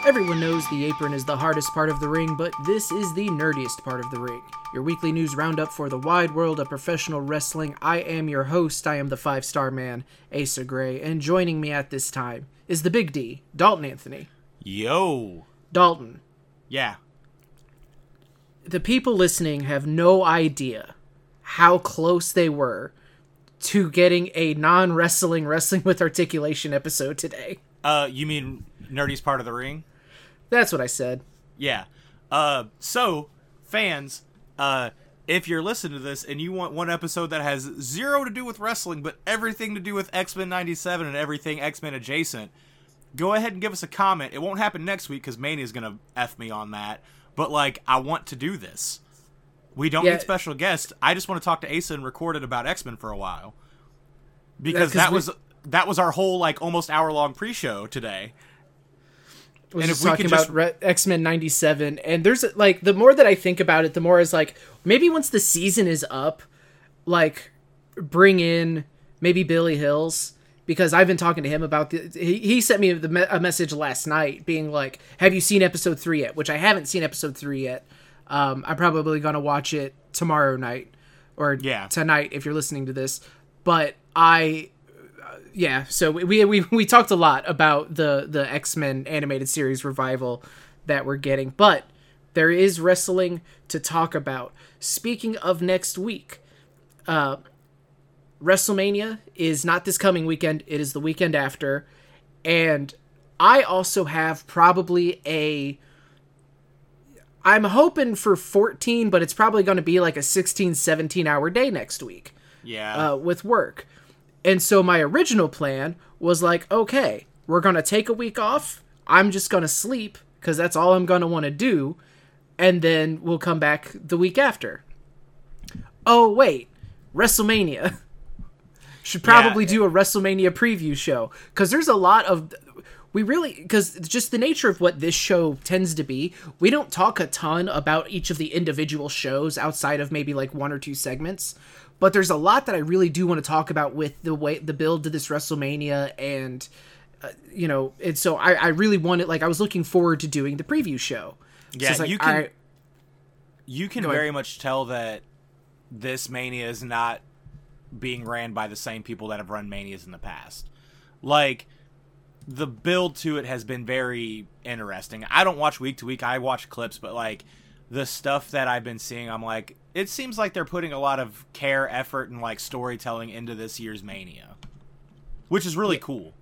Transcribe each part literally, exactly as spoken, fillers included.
Everyone knows the apron is the hardest part of the ring, but this is the nerdiest part of the ring. Your weekly news roundup for the wide world of professional wrestling. I am your host. I am the five-star man, Asa Gray, and joining me at this time is the Big D, Dalton Anthony. Yo. Dalton. Yeah. The people listening have no idea how close they were to getting a non-wrestling Wrestling with Articulation episode today. Uh, you mean nerdiest part of the ring? That's what I said. Yeah. Uh, so, fans, uh, if you're listening to this and you want one episode that has zero to do with wrestling, but everything to do with X-Men ninety-seven and everything X-Men adjacent, go ahead and give us a comment. It won't happen next week because Mania's gonna F me on that. But, like, I want to do this. We don't yeah. need special guests. I just want to talk to Asa and record it about X-Men for a while. Because yeah, that we... was that was our whole, like, almost hour-long pre-show today. Was and just if we talking about just... Re- X-Men ninety-seven, and there's, like, the more that I think about it, the more is, like, maybe once the season is up, like, bring in maybe Billy Hills, because I've been talking to him about the, he, he sent me the me- a message last night being like, have you seen episode three yet? Which I haven't seen episode three yet. Um, I'm probably going to watch it tomorrow night or yeah. tonight if you're listening to this. But I, uh, yeah, so we, we, we talked a lot about the, the X-Men animated series revival that we're getting, but there is wrestling to talk about. Speaking of next week, uh, WrestleMania is not this coming weekend. It is the weekend after. And I also have probably a... I'm hoping for fourteen, but it's probably going to be like a sixteen, seventeen hour day next week. Yeah. Uh, with work. And so my original plan was like, okay, we're going to take a week off. I'm just going to sleep because that's all I'm going to want to do. And then we'll come back the week after. Oh, wait. WrestleMania. Should probably yeah. do a WrestleMania preview show, because there's a lot of we really because just the nature of what this show tends to be. We don't talk a ton about each of the individual shows outside of maybe like one or two segments, but there's a lot that I really do want to talk about with the way the build to this WrestleMania, and uh, you know, and so I, I really wanted like I was looking forward to doing the preview show. Yeah, so like, you can I, you can very much tell that this Mania is not being ran by the same people that have run Manias in the past. Like, the build to it has been very interesting. I don't watch week to week, I watch clips, but like, the stuff that I've been seeing, I'm like, it seems like they're putting a lot of care, effort, and like storytelling into this year's Mania. Which is really yeah. cool.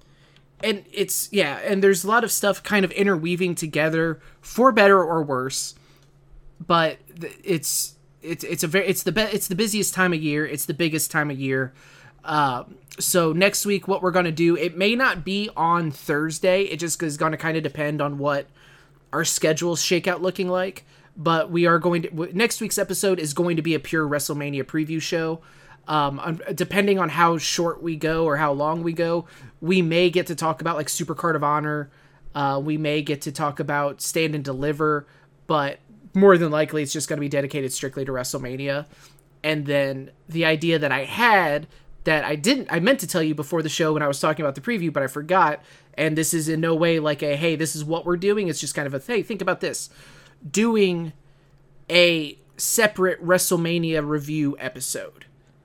And it's, yeah, and there's a lot of stuff kind of interweaving together, for better or worse, but it's... It's it's a very it's the be, it's the busiest time of year. It's the biggest time of year. Uh, so next week, what we're gonna do? It may not be on Thursday. It just is gonna kind of depend on what our schedules shake out looking like. But we are going to next week's episode is going to be a pure WrestleMania preview show. Um, depending on how short we go or how long we go, we may get to talk about like Supercard of Honor. Uh, we may get to talk about Stand and Deliver, but more than likely it's just going to be dedicated strictly to WrestleMania. And then the idea that I had that I didn't, I meant to tell you before the show when I was talking about the preview, but I forgot. And this is in no way like a, hey, this is what we're doing. It's just kind of a, hey, think about this. Doing a separate WrestleMania review episode.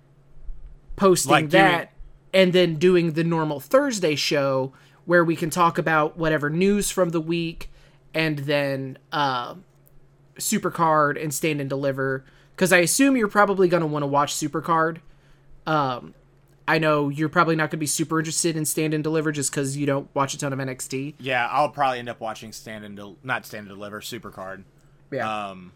Posting like that, doing... and then doing the normal Thursday show where we can talk about whatever news from the week, and then, uh, Supercard and Stand and Deliver, because I assume you're probably going to want to watch Supercard. Um, I know you're probably not going to be super interested in Stand and Deliver just because you don't watch a ton of N X T. Yeah, I'll probably end up watching Stand and Del- not Stand and Deliver, Supercard. Yeah. Um,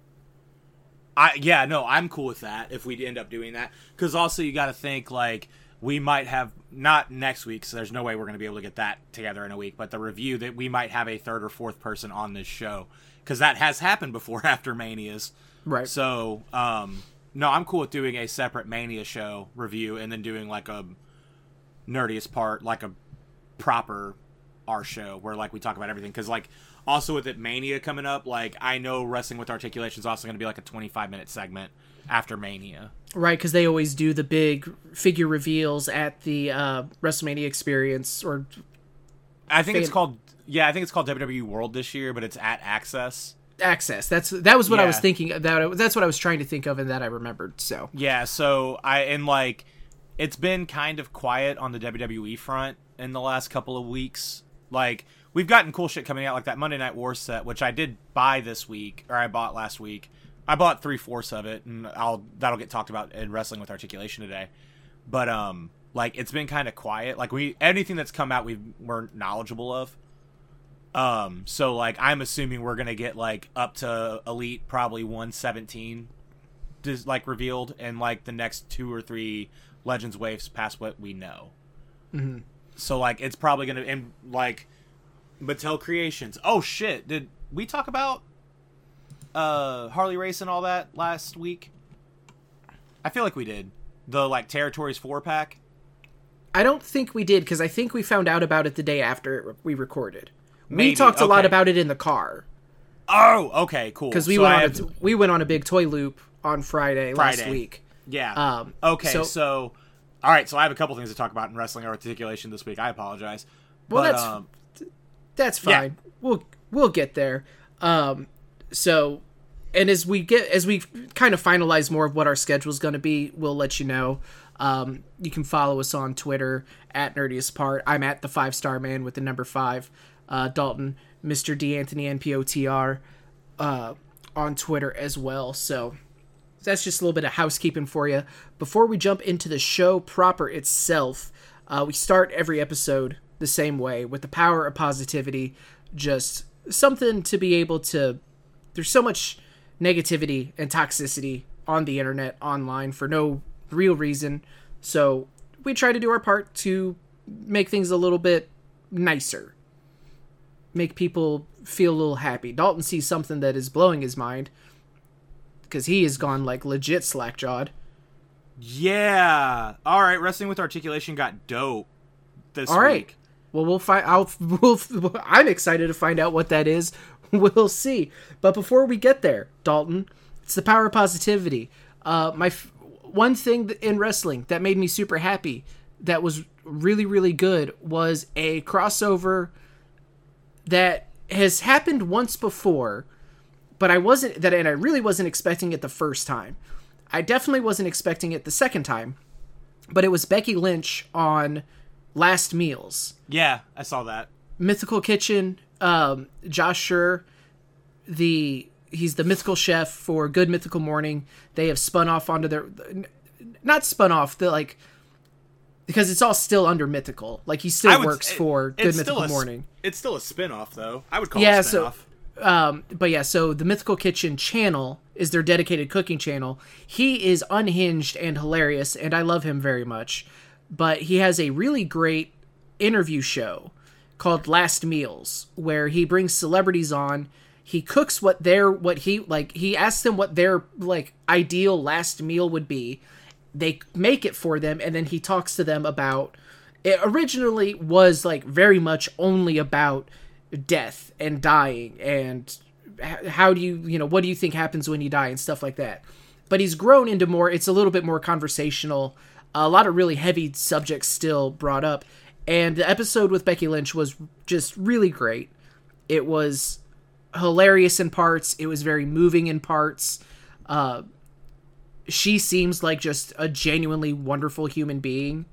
I yeah no, I'm cool with that if we end up doing that, because also you got to think like we might have not next week, so there's no way we're going to be able to get that together in a week. But the review that we might have a third or fourth person on this show. Because that has happened before after Manias. Right. So, um, no, I'm cool with doing a separate Mania show review and then doing, like, a nerdiest part, like a proper our show where, like, we talk about everything. Because, like, also with it Mania coming up, like, I know Wrestling with Articulation is also going to be, like, a twenty-five minute segment after Mania. Right, because they always do the big figure reveals at the uh, WrestleMania Experience, or I think fan- it's called. Yeah, I think it's called W W E World this year, but it's at Access. Access. That's that was what I was Yeah. thinking. That that's what I was trying to think of, and that I remembered. So Yeah, so I and like it's been kind of quiet on the W W E front in the last couple of weeks. Like we've gotten cool shit coming out, like that Monday Night War set, which I did buy this week, or I bought last week. I bought three fourths of it, and I'll that'll get talked about in Wrestling with Articulation today. But um, like it's been kind of quiet. Like we anything that's come out, we we're knowledgeable of. Um, so like I'm assuming we're gonna get like up to Elite probably one seventeen, just like revealed, and like the next two or three Legends waves past what we know. mm-hmm. So like it's probably gonna and like Mattel Creations. Oh shit! Did we talk about uh Harley Race and all that last week? I feel like we did. The like Territories four pack. I don't think we did because I think we found out about it the day after we recorded. Maybe. We talked a lot Okay. about it in the car Oh, okay, cool. because we So went I on have- a, we went on a big toy loop on Friday, last Friday. week. Yeah. Um, okay, so- so, all right, so I have a couple things to talk about in Wrestling Articulation this week. I apologize. Well, but, that's um, that's yeah. fine. We'll we'll get there. Um, so, and as we get as we kind of finalize more of what our schedule is going to be, we'll let you know. Um, you can follow us on Twitter at Nerdiest Part. I'm at the Five Star Man with the number five. Uh, Dalton, Mister D Anthony N P O T R, uh, on Twitter as well. So that's just a little bit of housekeeping for you. Before we jump into the show proper itself, uh, we start every episode the same way with the power of positivity. Just something to be able to. There's so much negativity and toxicity on the internet, online, for no real reason. So we try to do our part to make things a little bit nicer. Make people feel a little happy. Dalton sees something that is blowing his mind because he has gone like legit slack-jawed. yeah. All right, Wrestling with Articulation got dope this All right. week. Well, we'll find. I'll. We'll. I'm excited to find out what that is. We'll see. But before we get there, Dalton, it's the power of positivity. Uh, my f- one thing in wrestling that made me super happy, that was really really good, was a crossover that has happened once before, but I wasn't that, and I really wasn't expecting it the first time. I definitely wasn't expecting it the second time, but it was Becky Lynch on Last Meals. Yeah, I saw that. Mythical Kitchen, um, Josh Schur, the he's the mythical chef for Good Mythical Morning. They have spun off onto their, not spun off, the like, because it's all still under Mythical. Like he I still would- works it- for it's Good still Mythical a s- Morning. It's still a spin-off, though. I would call Yeah, it a so- spin-off. Um, but yeah, so the Mythical Kitchen channel is their dedicated cooking channel. He is unhinged and hilarious, and I love him very much. But he has a really great interview show called Last Meals, where he brings celebrities on. He cooks what their what he like. He asks them what their like ideal last meal would be. They make it for them, and then he talks to them about. It originally was like very much only about death and dying and h- how do you you know what do you think happens when you die and stuff like that. But he's grown into more. It's a little bit more conversational. A lot of really heavy subjects still brought up. And the episode with Becky Lynch was just really great. It was hilarious in parts. It was very moving in parts. Uh, she seems like just a genuinely wonderful human being.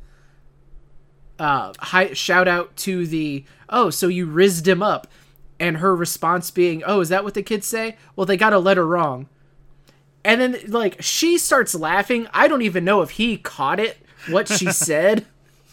Uh, hi, shout out to the, oh, so you rizzed him up. And her response being, oh, is that what the kids say? Well, they got a letter wrong. And then, like, she starts laughing. I don't even know if he caught it, what she said.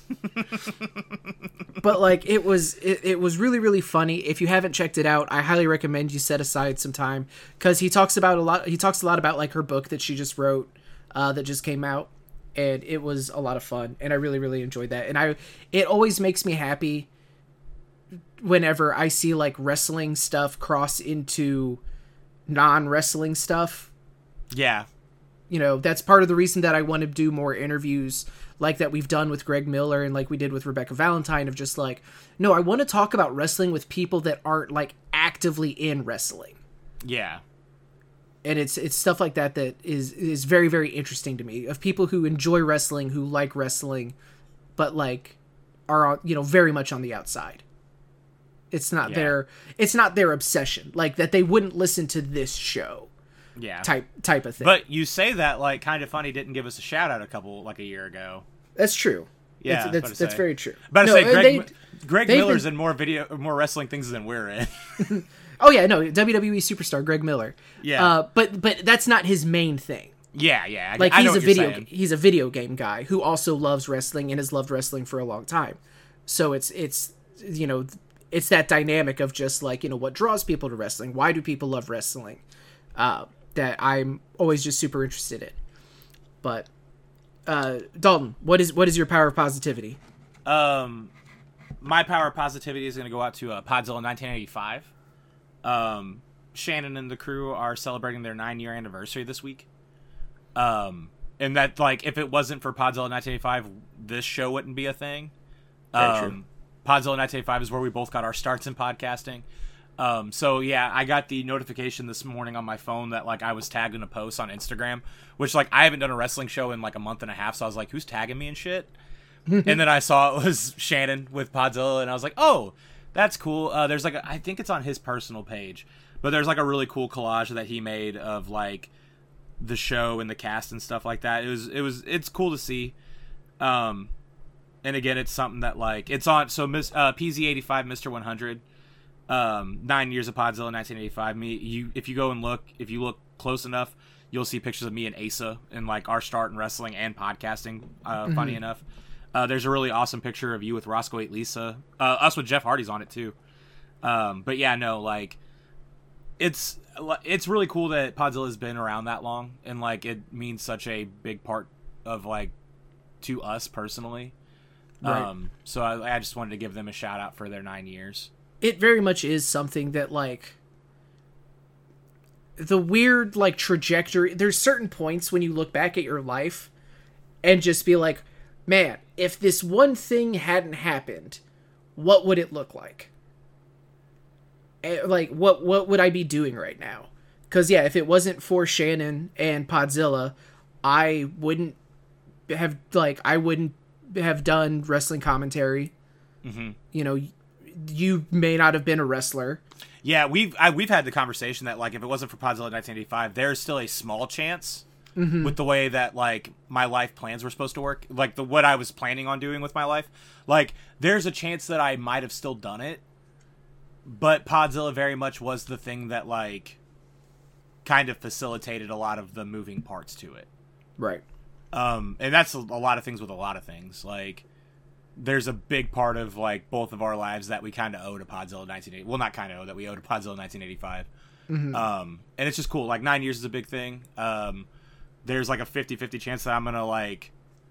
But, like, it was it, it was really, really funny. If you haven't checked it out, I highly recommend you set aside some time. Because he talks about a lot, he talks a lot about, like, her book that she just wrote, uh, that just came out. And it was a lot of fun. And I really, really enjoyed that. And I it always makes me happy whenever I see, like, wrestling stuff cross into non-wrestling stuff. Yeah. You know, that's part of the reason that I want to do more interviews like that we've done with Greg Miller and like we did with Rebecca Valentine, of just like, no, I want to talk about wrestling with people that aren't like actively in wrestling. Yeah. And it's it's stuff like that that is is very, very interesting to me, of people who enjoy wrestling, who like wrestling, but like are, you know, very much on the outside. It's not Yeah. their it's not their obsession. Like that they wouldn't listen to this show. Yeah. Type type of thing. But you say that like Kind of Funny didn't give us a shout out a couple like a year ago. That's true. Yeah, It's- I was that's about to that's say. very true. But No, to say uh, Greg, they- Greg they've Miller's been- in more video more wrestling things than we're in. Oh yeah, no, W W E superstar Greg Miller. Yeah. Uh, but but that's not his main thing. yeah, yeah. I, Like I he's know a what you're video saying. he's a video game guy who also loves wrestling and has loved wrestling for a long time. So it's it's you know it's that dynamic of just like, you know, what draws people to wrestling? Why do people love wrestling? Uh, that I'm always just super interested in. But uh, Dalton, what is what is your power of positivity? Um, my power of positivity is going to go out to uh, Podzilla nineteen eighty-five. Um, Shannon and the crew are celebrating their nine year anniversary this week. Um, and that like if it wasn't for Podzilla nineteen eighty-five, this show wouldn't be a thing. Very true. Um, Podzilla nineteen eighty-five is where we both got our starts in podcasting. Um, so yeah, I got the notification this morning on my phone that like I was tagged in a post on Instagram, which like I haven't done a wrestling show in like a month and a half. So I was like, who's tagging me and shit? And then I saw it was Shannon with Podzilla, and I was like, oh, that's cool. Uh, there's like a, I think it's on his personal page, but there's like a really cool collage that he made of like the show and the cast and stuff like that. It was it was it's cool to see. Um, and again, it's something that like it's on. So Miss uh, P Z eighty-five, Mister one hundred, um, nine years of Podzilla, nineteen eighty-five. Me, you, if you go and look, if you look close enough, you'll see pictures of me and Asa and like our start in wrestling and podcasting. Uh, Mm-hmm. Funny enough. Uh, there's a really awesome picture of you with Roscoe eight Lisa. Uh, us with Jeff Hardy's on it too. Um, but yeah, no, like it's it's really cool that Podzilla's been around that long, and like it means such a big part of like to us personally. Right. Um, so I, I just wanted to give them a shout out for their nine years. It very much is something that like the weird like trajectory. There's certain points when you look back at your life and just be like, man, if this one thing hadn't happened, what would it look like? Eh, Like, what what would I be doing right now? Because, yeah, if it wasn't for Shannon and Podzilla, I wouldn't have, like, I wouldn't have done wrestling commentary. Mm-hmm. You know, you may not have been a wrestler. Yeah, we've I, we've had the conversation that like if it wasn't for Podzilla nineteen eighty-five, there's still a small chance. Mm-hmm. With the way that like my life plans were supposed to work, like the what I was planning on doing with my life, like there's a chance that I might have still done it, but Podzilla very much was the thing that like kind of facilitated a lot of the moving parts to it. Right. Um, and that's a, a lot of things with a lot of things. Like there's a big part of like both of our lives that we kind of owe to Podzilla nineteen eighty. Well, not kind of owe that we owe to Podzilla nineteen eighty-five. Mm-hmm. Um, and it's just cool. Like nine years is a big thing. Um. There's like a fifty-fifty chance that I'm gonna like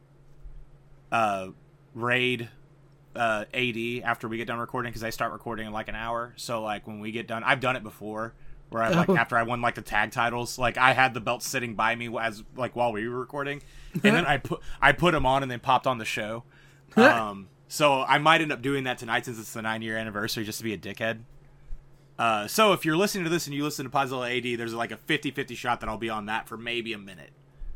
uh raid uh A D after we get done recording, because I start recording in like an hour. So like when we get done, I've done it before where I like Oh. after I won like the tag titles, like I had the belt sitting by me as like while we were recording, and then I put I put them on and then popped on the show. Um, so I might end up doing that tonight since it's the nine year anniversary, just to be a dickhead. Uh, so if you're listening to this and you listen to Podzilla A D, there's like a fifty-fifty shot that I'll be on that for maybe a minute.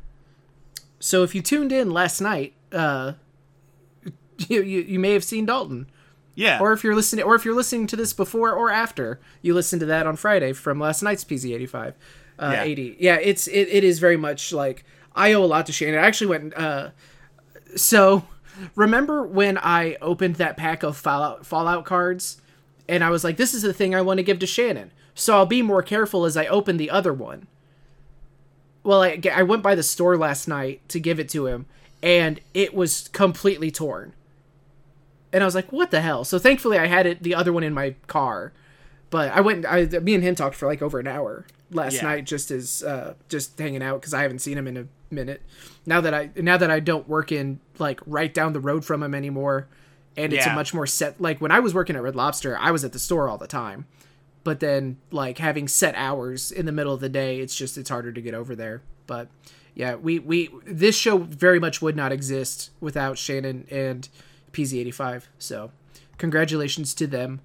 So if you tuned in last night, uh, you, you you may have seen Dalton. Yeah. Or if you're listening, or if you're listening to this before or after, you listened to that on Friday from last night's P Z eighty-five, uh, Yeah. eighty. Yeah, it's it, it is very much like I owe a lot to Shannon. I actually went. Uh, so remember when I opened that pack of Fallout Fallout cards, and I was like, "This is the thing I want to give to Shannon." So I'll be more careful as I open the other one. Well, I, I went by the store last night to give it to him, and it was completely torn. And I was like, what the hell? So thankfully I had it, the other one in my car. But I went, I, me and him talked for like over an hour last Yeah. night, just as, uh, just hanging out, because I haven't seen him in a minute. Now that I, now that I don't work in, like, right down the road from him anymore, and it's Yeah. a much more set, like, when I was working at Red Lobster, I was at the store all the time. But then, like, having set hours in the middle of the day, it's just, it's harder to get over there. But, yeah, we, we this show very much would not exist without Shannon and P Z eighty-five. So, congratulations to them.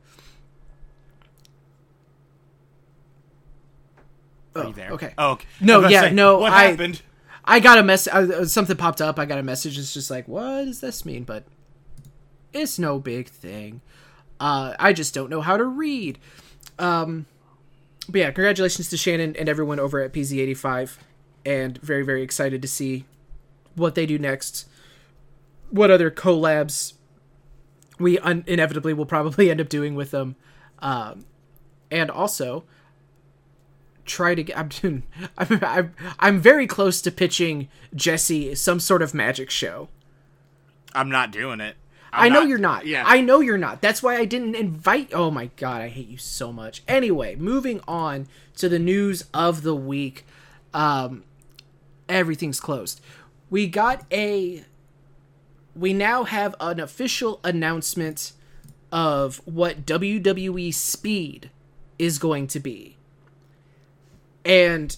Are Oh, you there? okay. Oh, okay. No, I was about to yeah, say, no, What I- happened? I got a mess. Uh, something popped up. I got a message. It's just like, what does this mean? But it's no big thing. Uh, I just don't know how to read. Um, but yeah, congratulations to Shannon and everyone over at P Z eighty-five. And very, very excited to see what they do next. What other collabs we un- inevitably will probably end up doing with them. Um, and also try to get, I'm, doing, I'm, I'm, I'm very close to pitching Jesse some sort of magic show. I'm not doing it. I'm I know not, you're not. Yeah. I know you're not. That's why I didn't invite. Oh my God. I hate you so much. Anyway, moving on to the news of the week. Um, everything's closed. We got a, we now have an official announcement of what W W E Speed is going to be. And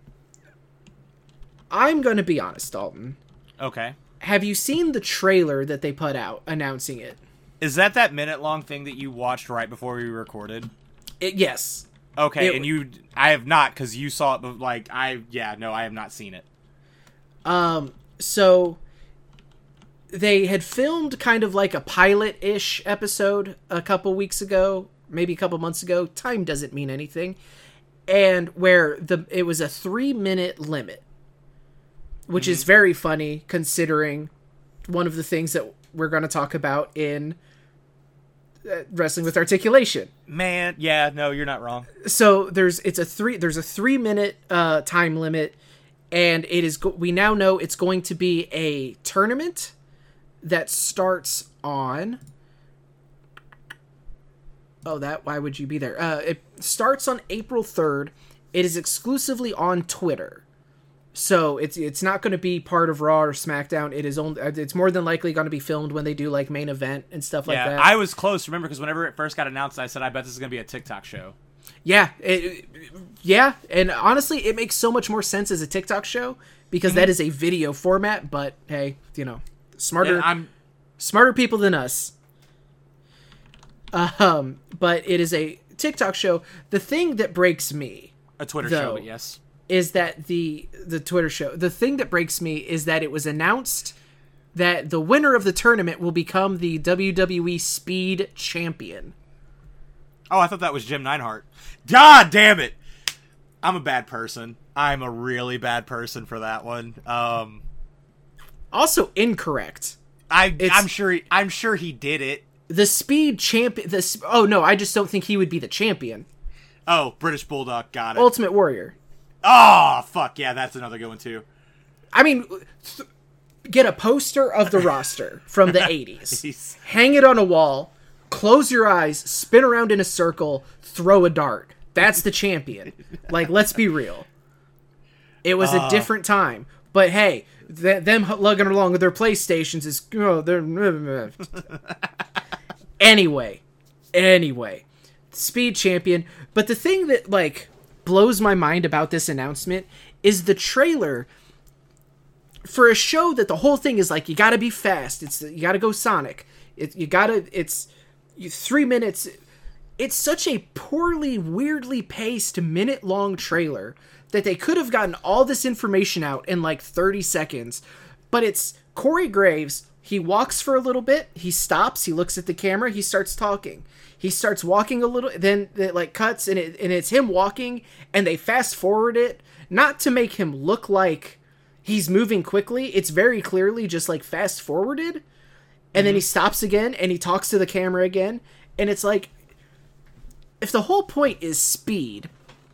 I'm going to be honest, Dalton. Okay. Have you seen the trailer that they put out announcing it? Is that that minute-long thing that you watched right before we recorded? It, yes. Okay, It- and you... I have not, because you saw it, but, like, I... Yeah, no, I have not seen it. Um, so they had filmed kind of like a pilot-ish episode a couple weeks ago, maybe a couple months ago. Time doesn't mean anything. And where the it was a three-minute limit, which mm-hmm. is very funny considering one of the things that we're going to talk about in uh, Wrestling with Articulation. Man, yeah, no, you're not wrong. So there's it's a three there's a three minute uh, time limit, and it is go- we now know it's going to be a tournament that starts on. Oh, that why would you be there? Uh, it starts on April third. It is exclusively on Twitter. So it's it's not going to be part of Raw or SmackDown. It is only it's more than likely going to be filmed when they do like main event and stuff like yeah, that. I was close, remember, because whenever it first got announced, I said, I bet this is going to be a TikTok show. Yeah, it, yeah, and honestly, it makes so much more sense as a TikTok show because mm-hmm. that is a video format. But hey, you know, smarter Yeah, I'm smarter people than us. Um, but it is a TikTok show. The thing that breaks me, a Twitter though, show, but yes, is that the the Twitter show. The thing that breaks me is that it was announced that the winner of the tournament will become the W W E Speed Champion. Oh, I thought that was Jim Neidhart. God damn it! I'm a bad person. I'm a really bad person for that one. Um, also incorrect. I It's- I'm sure he, I'm sure he did it. The Speed Champion. The oh no, I just don't think he would be the champion. Oh, British Bulldog, got it. Ultimate Warrior. Oh, fuck yeah, that's another good one too. I mean, th- get a poster of the roster from the eighties. Jeez. Hang it on a wall. Close your eyes. Spin around in a circle. Throw a dart. That's the champion. Like, let's be real. It was Uh. a different time. But hey, th- them lugging along with their PlayStations is... Oh, they're... Anyway. Anyway. Speed champion. But the thing that, like, blows my mind about this announcement is the trailer for a show that the whole thing is like, you gotta be fast. It's you gotta go Sonic. It, you gotta... It's you, three minutes... It's such a poorly, weirdly paced, minute-long trailer that they could have gotten all this information out in like thirty seconds. But it's Corey Graves. He walks for a little bit. He stops. He looks at the camera. He starts talking. He starts walking a little. Then it like cuts and it and it's him walking. And they fast forward it, not to make him look like he's moving quickly. It's very clearly just like fast forwarded. And mm-hmm. then he stops again and he talks to the camera again. And it's like, if the whole point is speed,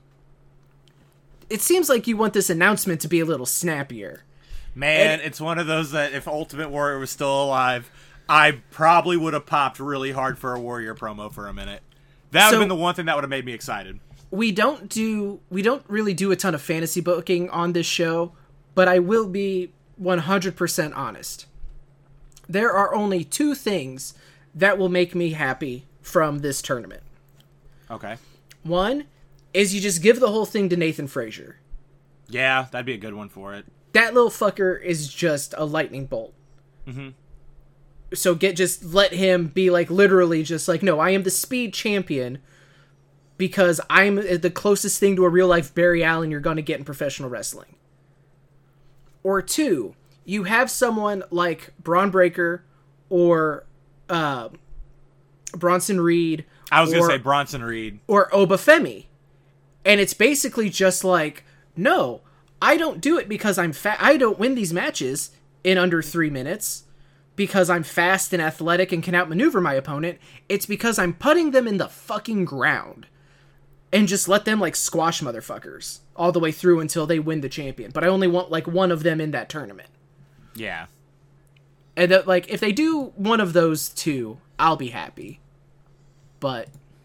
it seems like you want this announcement to be a little snappier. Man, And- it's one of those that if Ultimate Warrior was still alive, I probably would have popped really hard for a Warrior promo for a minute. That would So- have been the one thing that would have made me excited. We don't do we don't really do a ton of fantasy booking on this show, but I will be one hundred percent honest. There are only two things that will make me happy from this tournament. Okay. One is you just give the whole thing to Nathan Frazier. Yeah, that'd be a good one for it. That little fucker is just a lightning bolt. Mm-hmm. So get just let him be like literally just like, no, I am the speed champion because I'm the closest thing to a real life Barry Allen you're going to get in professional wrestling. Or two, you have someone like Braun Breaker or uh, Bronson Reed. I was or, gonna say Bronson Reed or Obafemi, and it's basically just like, no, I don't do it because I'm fat. I don't win these matches in under three minutes because I'm fast and athletic and can outmaneuver my opponent. It's because I'm putting them in the fucking ground and just let them like squash motherfuckers all the way through until they win the champion. But I only want like one of them in that tournament. Yeah. And that, like, if they do one of those two, I'll be happy. But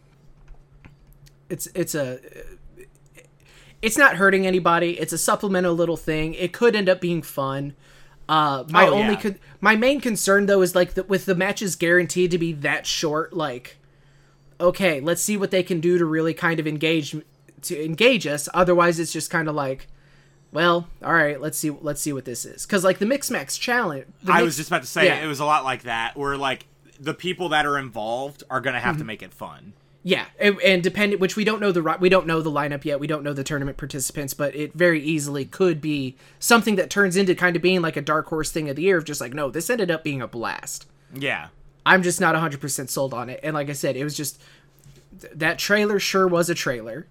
it's it's a it's not hurting anybody. It's a supplemental little thing. It could end up being fun. Uh, my oh, only yeah. con- my main concern though is like the, with the matches guaranteed to be that short. Like, okay, let's see what they can do to really kind of engage to engage us. Otherwise, it's just kind of like, well, all right, let's see let's see what this is. Because like the Mix Max challenge, the I mix- was just about to say yeah. it was a lot like that, where like the people that are involved are gonna have mm-hmm. to make it fun. Yeah, and, and depending, which we don't know the we don't know the lineup yet. We don't know the tournament participants, but it very easily could be something that turns into kind of being like a dark horse thing of the year. Of just like, no, this ended up being a blast. Yeah, I'm just not one hundred percent sold on it. And like I said, it was just th- that trailer sure was a trailer.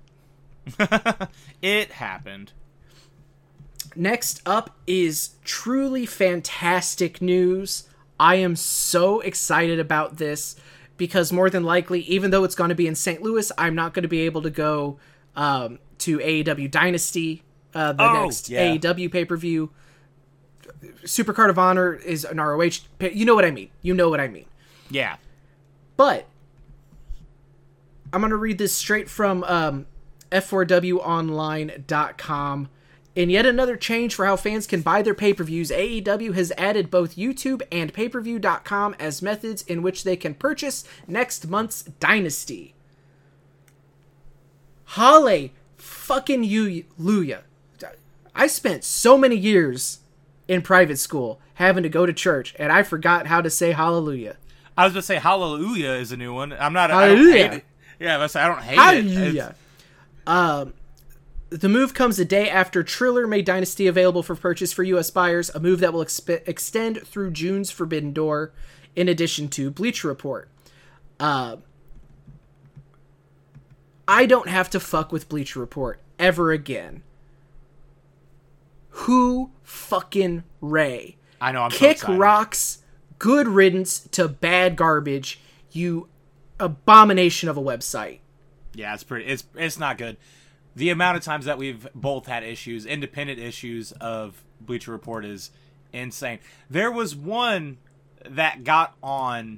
It happened. Next up is truly fantastic news. I am so excited about this. Because more than likely, even though it's going to be in Saint Louis, I'm not going to be able to go um, to A E W Dynasty, uh, the oh, next yeah. A E W pay-per-view. Supercard of Honor is an R O H. Pay- you know what I mean. You know what I mean. Yeah. But I'm going to read this straight from um, F four W online dot com. In yet another change for how fans can buy their pay-per-views, A E W has added both YouTube and pay per view dot com as methods in which they can purchase next month's Dynasty. Halle fucking Hallelujah. I spent so many years in private school having to go to church, and I forgot how to say hallelujah. I was going to say Hallelujah is a new one. I'm not... Hallelujah. I don't hate it. Yeah, but I don't hate Hallelujah. it. Um... The move comes a day after Triller made Dynasty available for purchase for U S buyers, a move that will exp- extend through June's Forbidden Door, in addition to Bleacher Report. Uh, I don't have to fuck with Bleacher Report ever again. Who fucking Ray? I know, I'm so Kick excited. rocks, good riddance to bad garbage, you abomination of a website. Yeah, it's pretty... It's It's not good. The amount of times that we've both had issues, independent issues of Bleacher Report is insane. There was one that got on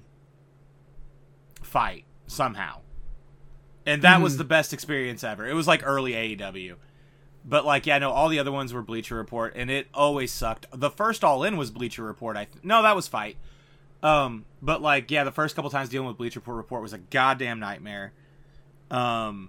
Fight somehow. And that mm-hmm. was the best experience ever. It was like early A E W. But like, yeah, no, all the other ones were Bleacher Report, and it always sucked. The first All In was Bleacher Report. I th- No, that was Fight. Um, but like, yeah, the first couple times dealing with Bleacher Report was a goddamn nightmare. Um...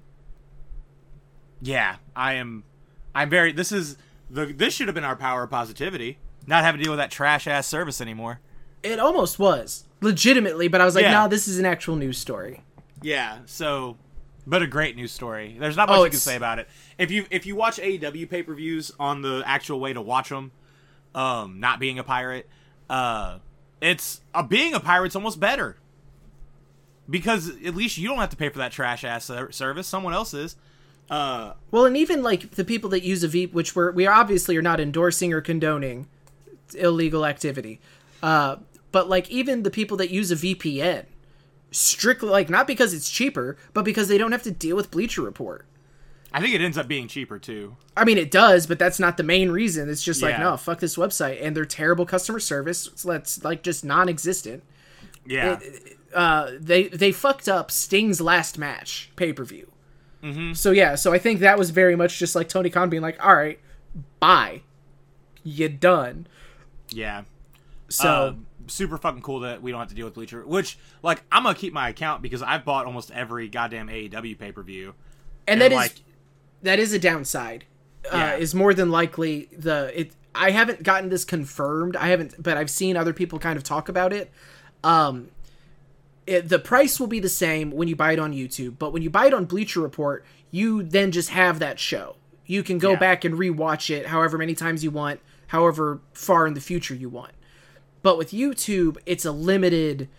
Yeah, I am. I'm very. This is the. This should have been our power of positivity. Not having to deal with that trash ass service anymore. It almost was legitimately, but I was like, yeah. nah, this is an actual news story. Yeah. So, but a great news story. There's not much oh, you can say about it. If you if you watch A E W pay per views on the actual way to watch them, um, not being a pirate, uh, it's uh, being a pirate's almost better because at least you don't have to pay for that trash ass service. Someone else is. Uh, well, and even like the people that use a V P N, which we're, we obviously are not endorsing or condoning illegal activity. Uh, but like even the people that use a V P N, strictly like not because it's cheaper, but because they don't have to deal with Bleacher Report. I think it ends up being cheaper too. I mean, it does, but that's not the main reason. It's just like, yeah. no, fuck this website and their terrible customer service. So that's like just non-existent. Yeah. It, uh, they, they fucked up Sting's last match pay-per-view. Mm-hmm. So yeah, so I think that was very much just like Tony Khan being like, all right, bye. You done. Yeah. So uh, super fucking cool that we don't have to deal with Bleacher. Which, like, I'm going to keep my account because I've bought almost every goddamn A E W pay-per-view. And, and that like, is that is a downside. Yeah. Uh, is more than likely the... it. I haven't gotten this confirmed. I haven't, but I've seen other people kind of talk about it. Um... It, the price will be the same when you buy it on YouTube, but when you buy it on Bleacher Report, you then just have that show. You can go yeah. back and rewatch it however many times you want, however far in the future you want. But with YouTube, it's a limited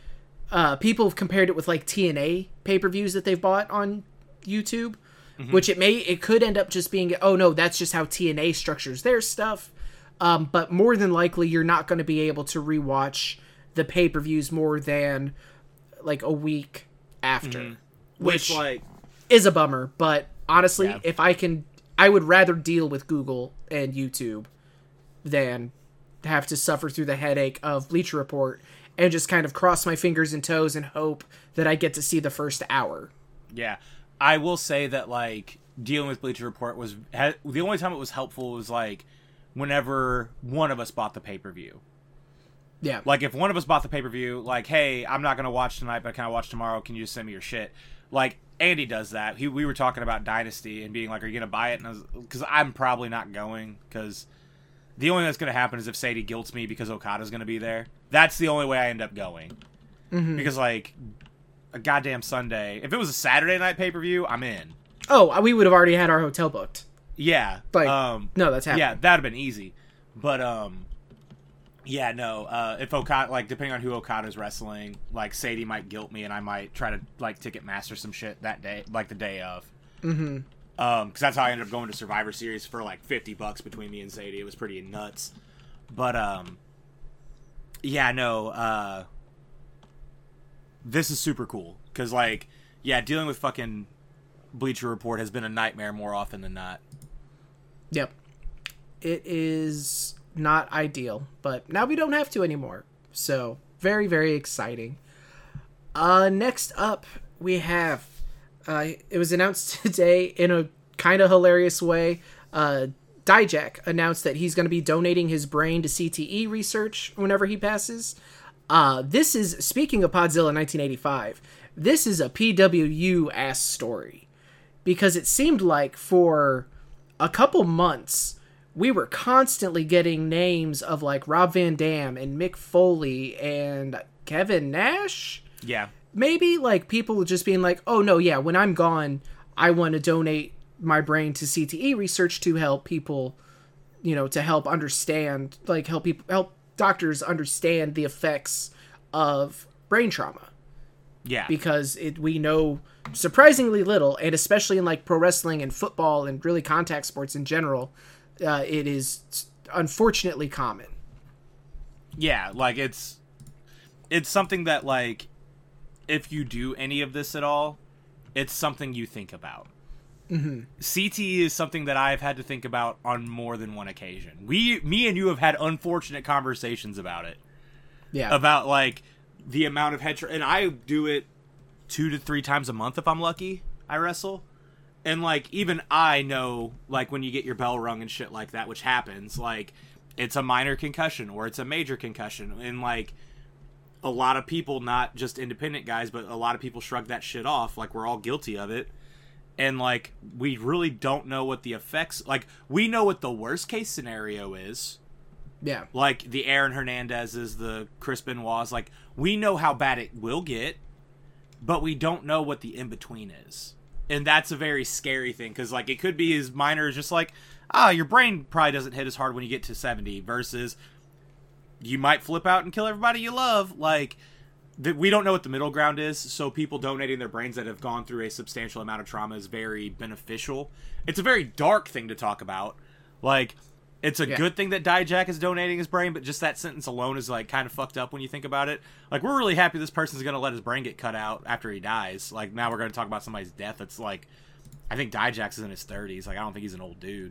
uh, people have compared it with like T N A pay-per-views that they've bought on YouTube, mm-hmm. which it may it could end up just being, oh no, that's just how T N A structures their stuff. Um, but more than likely, you're not going to be able to rewatch the pay-per-views more than like a week after, mm-hmm. which, which like is a bummer. But honestly, yeah. if I can, I would rather deal with Google and YouTube than have to suffer through the headache of Bleacher Report and just kind of cross my fingers and toes and hope that I get to see the first hour. Yeah, I will say that like dealing with Bleacher Report was ha- the only time it was helpful was like whenever one of us bought the pay-per-view. Yeah. Like, if one of us bought the pay-per-view, like, hey, I'm not going to watch tonight, but can I watch tomorrow? Can you just send me your shit? Like, Andy does that. He, we were talking about Dynasty and being like, are you going to buy it? Because I'm probably not going, because the only thing that's going to happen is if Sadie guilts me because Okada's going to be there. That's the only way I end up going. Mm-hmm. Because, like, a goddamn Sunday. If it was a Saturday night pay-per-view, I'm in. Oh, we would have already had our hotel booked. Yeah. Like, um, no, that's happening. Yeah, that would have been easy. But, um... yeah, no, uh, if Okada, like, depending on who Okada's wrestling, like, Sadie might guilt me and I might try to, like, Ticketmaster some shit that day, like, the day of. Mm-hmm. Um, because that's how I ended up going to Survivor Series for, like, fifty bucks between me and Sadie. It was pretty nuts. But, um, yeah, no, uh, this is super cool. Because, like, yeah, dealing with fucking Bleacher Report has been a nightmare more often than not. Yep. It is not ideal, but now we don't have to anymore. So, very, very exciting. Uh, next up, we have, uh, it was announced today in a kind of hilarious way. Uh, Dijak announced that he's going to be donating his brain to C T E research whenever he passes. Uh, this is, speaking of Podzilla nineteen eighty-five, this is a P W U-ass story. Because it seemed like for a couple months, we were constantly getting names of like Rob Van Dam and Mick Foley and Kevin Nash. Yeah. Maybe like people just being like, oh no, yeah, when I'm gone, I want to donate my brain to C T E research to help people, you know, to help understand, like help people, help doctors understand the effects of brain trauma. Yeah. Because it, we know surprisingly little, and especially in like pro wrestling and football and really contact sports in general, Uh, it is unfortunately common. Yeah, like it's it's something that like if you do any of this at all, it's something you think about. Mm-hmm. C T E is something that I've had to think about on more than one occasion. We, me and you have had unfortunate conversations about it. Yeah. About like the amount of head tra- and I do it two to three times a month if I'm lucky. I wrestle. And, like, even I know, like, when you get your bell rung and shit like that, which happens, like, it's a minor concussion or it's a major concussion. And, like, a lot of people, not just independent guys, but a lot of people shrug that shit off. Like, we're all guilty of it. And, like, we really don't know what the effects... Like, we know what the worst case scenario is. Yeah. Like, the Aaron Hernandez's, the Chris Benoit's. Like, we know how bad it will get, but we don't know what the in-between is. And that's a very scary thing, because, like, it could be as minor as just, like, ah, your brain probably doesn't hit as hard when you get to seventy, versus you might flip out and kill everybody you love. Like, th- we don't know what the middle ground is, so people donating their brains that have gone through a substantial amount of trauma is very beneficial. It's a very dark thing to talk about. Like, it's a yeah. good thing that Dijak is donating his brain, but just that sentence alone is, like, kind of fucked up when you think about it. Like, we're really happy this person's going to let his brain get cut out after he dies. Like, now we're going to talk about somebody's death. It's, like, I think Dijak's in his thirties. Like, I don't think he's an old dude.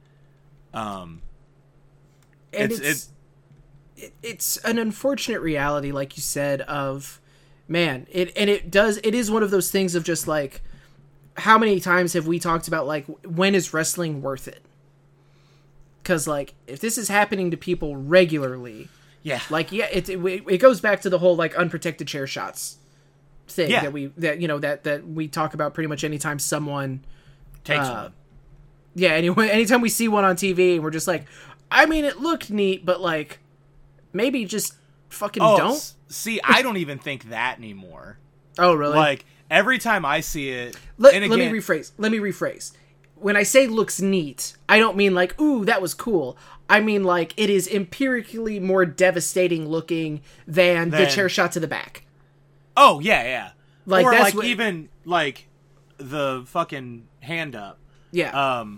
Um, And it's... it's, it's it, it's an unfortunate reality, like you said, of, man, it and it does, it is one of those things of just, like, how many times have we talked about, like, when is wrestling worth it? Because, like, if this is happening to people regularly, yeah, like, yeah, it, it it goes back to the whole, like, unprotected chair shots thing yeah. that we, that, you know, that, that we talk about pretty much anytime someone takes uh, one. Yeah, anyway, anytime we see one on T V, and we're just like, I mean, it looked neat, but, like, maybe just fucking oh, don't. S- see, I don't even think that anymore. Oh, really? Like, every time I see it... Let, and let again, me rephrase. Let me rephrase. When I say looks neat, I don't mean like, ooh, that was cool. I mean like it is empirically more devastating looking than then, the chair shot to the back. Oh yeah, yeah. Like, or that's like what, even like the fucking hand up. yeah. Um,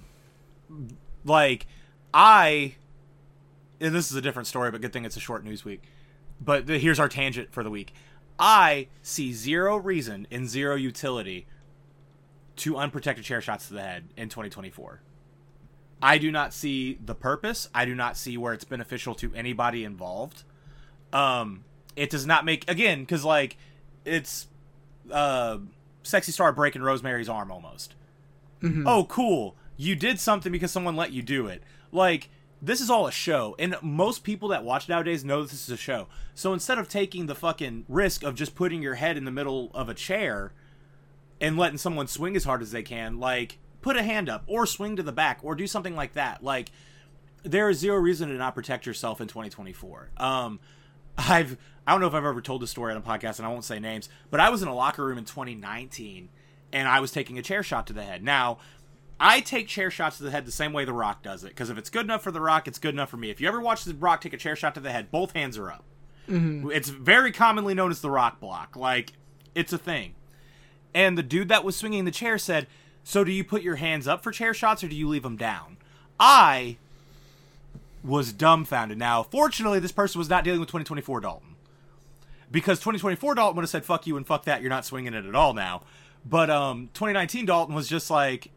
like I, and this is a different story, but good thing it's a short news week. But the, here's our tangent for the week. I see zero reason and zero utility to unprotected chair shots to the head in twenty twenty-four. I do not see the purpose. I do not see where it's beneficial to anybody involved. Um, it does not make, again, because like it's uh, Sexy Star breaking Rosemary's arm almost. Mm-hmm. Oh, cool. You did something because someone let you do it. Like, this is all a show, and most people that watch nowadays know this is a show. So instead of taking the fucking risk of just putting your head in the middle of a chair and letting someone swing as hard as they can, like, put a hand up, or swing to the back, or do something like that. Like, there is zero reason to not protect yourself in twenty twenty-four. Um, I've, I don't know if I've ever told this story on a podcast, and I won't say names, but I was in a locker room in twenty nineteen, and I was taking a chair shot to the head. Now, I take chair shots to the head the same way The Rock does it, because if it's good enough for The Rock, it's good enough for me. If you ever watch The Rock take a chair shot to the head, both hands are up. Mm-hmm. It's very commonly known as the Rock block. Like, it's a thing. And the dude that was swinging the chair said, so do you put your hands up for chair shots, or do you leave them down? I was dumbfounded. Now, fortunately, this person was not dealing with twenty twenty-four Dalton. Because twenty twenty-four Dalton would have said, fuck you and fuck that, you're not swinging it at all now. But um, twenty nineteen Dalton was just like,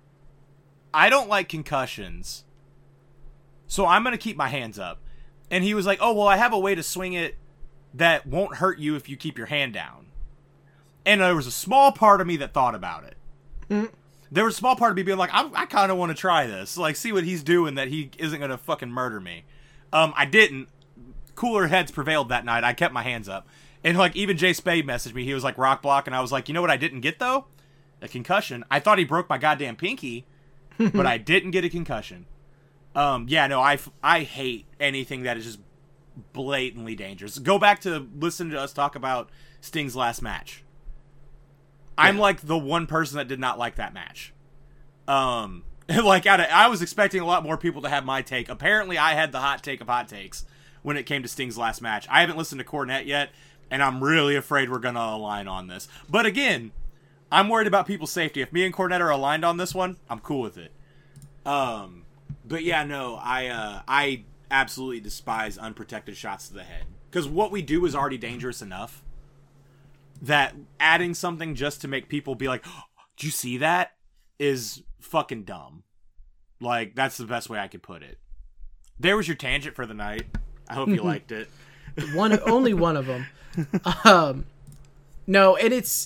I don't like concussions, so I'm going to keep my hands up. And he was like, oh, well, I have a way to swing it that won't hurt you if you keep your hand down. And there was a small part of me that thought about it. Mm-hmm. There was a small part of me being like, I, I kind of want to try this. Like, see what he's doing that he isn't going to fucking murder me. Um, I didn't. Cooler heads prevailed that night. I kept my hands up. And, like, even Jay Spade messaged me. He was like, rock block. And I was like, you know what I didn't get, though? A concussion. I thought he broke my goddamn pinky. But I didn't get a concussion. Um, yeah, no, I, I hate anything that is just blatantly dangerous. Go back to listen to us talk about Sting's last match. Yeah. I'm like the one person that did not like that match. Um, like out of, I was expecting a lot more people to have my take. Apparently, I had the hot take of hot takes when it came to Sting's last match. I haven't listened to Cornette yet, and I'm really afraid we're gonna align on this. But again, I'm worried about people's safety. If me and Cornette are aligned on this one, I'm cool with it. Um, but yeah, no, I, uh, I absolutely despise unprotected shots to the head. Because what we do is already dangerous enough that adding something just to make people be like, oh, did you see that? Is fucking dumb. Like, that's the best way I could put it. There was your tangent for the night. I hope you liked it. One, only one of them. Um, no, and it's,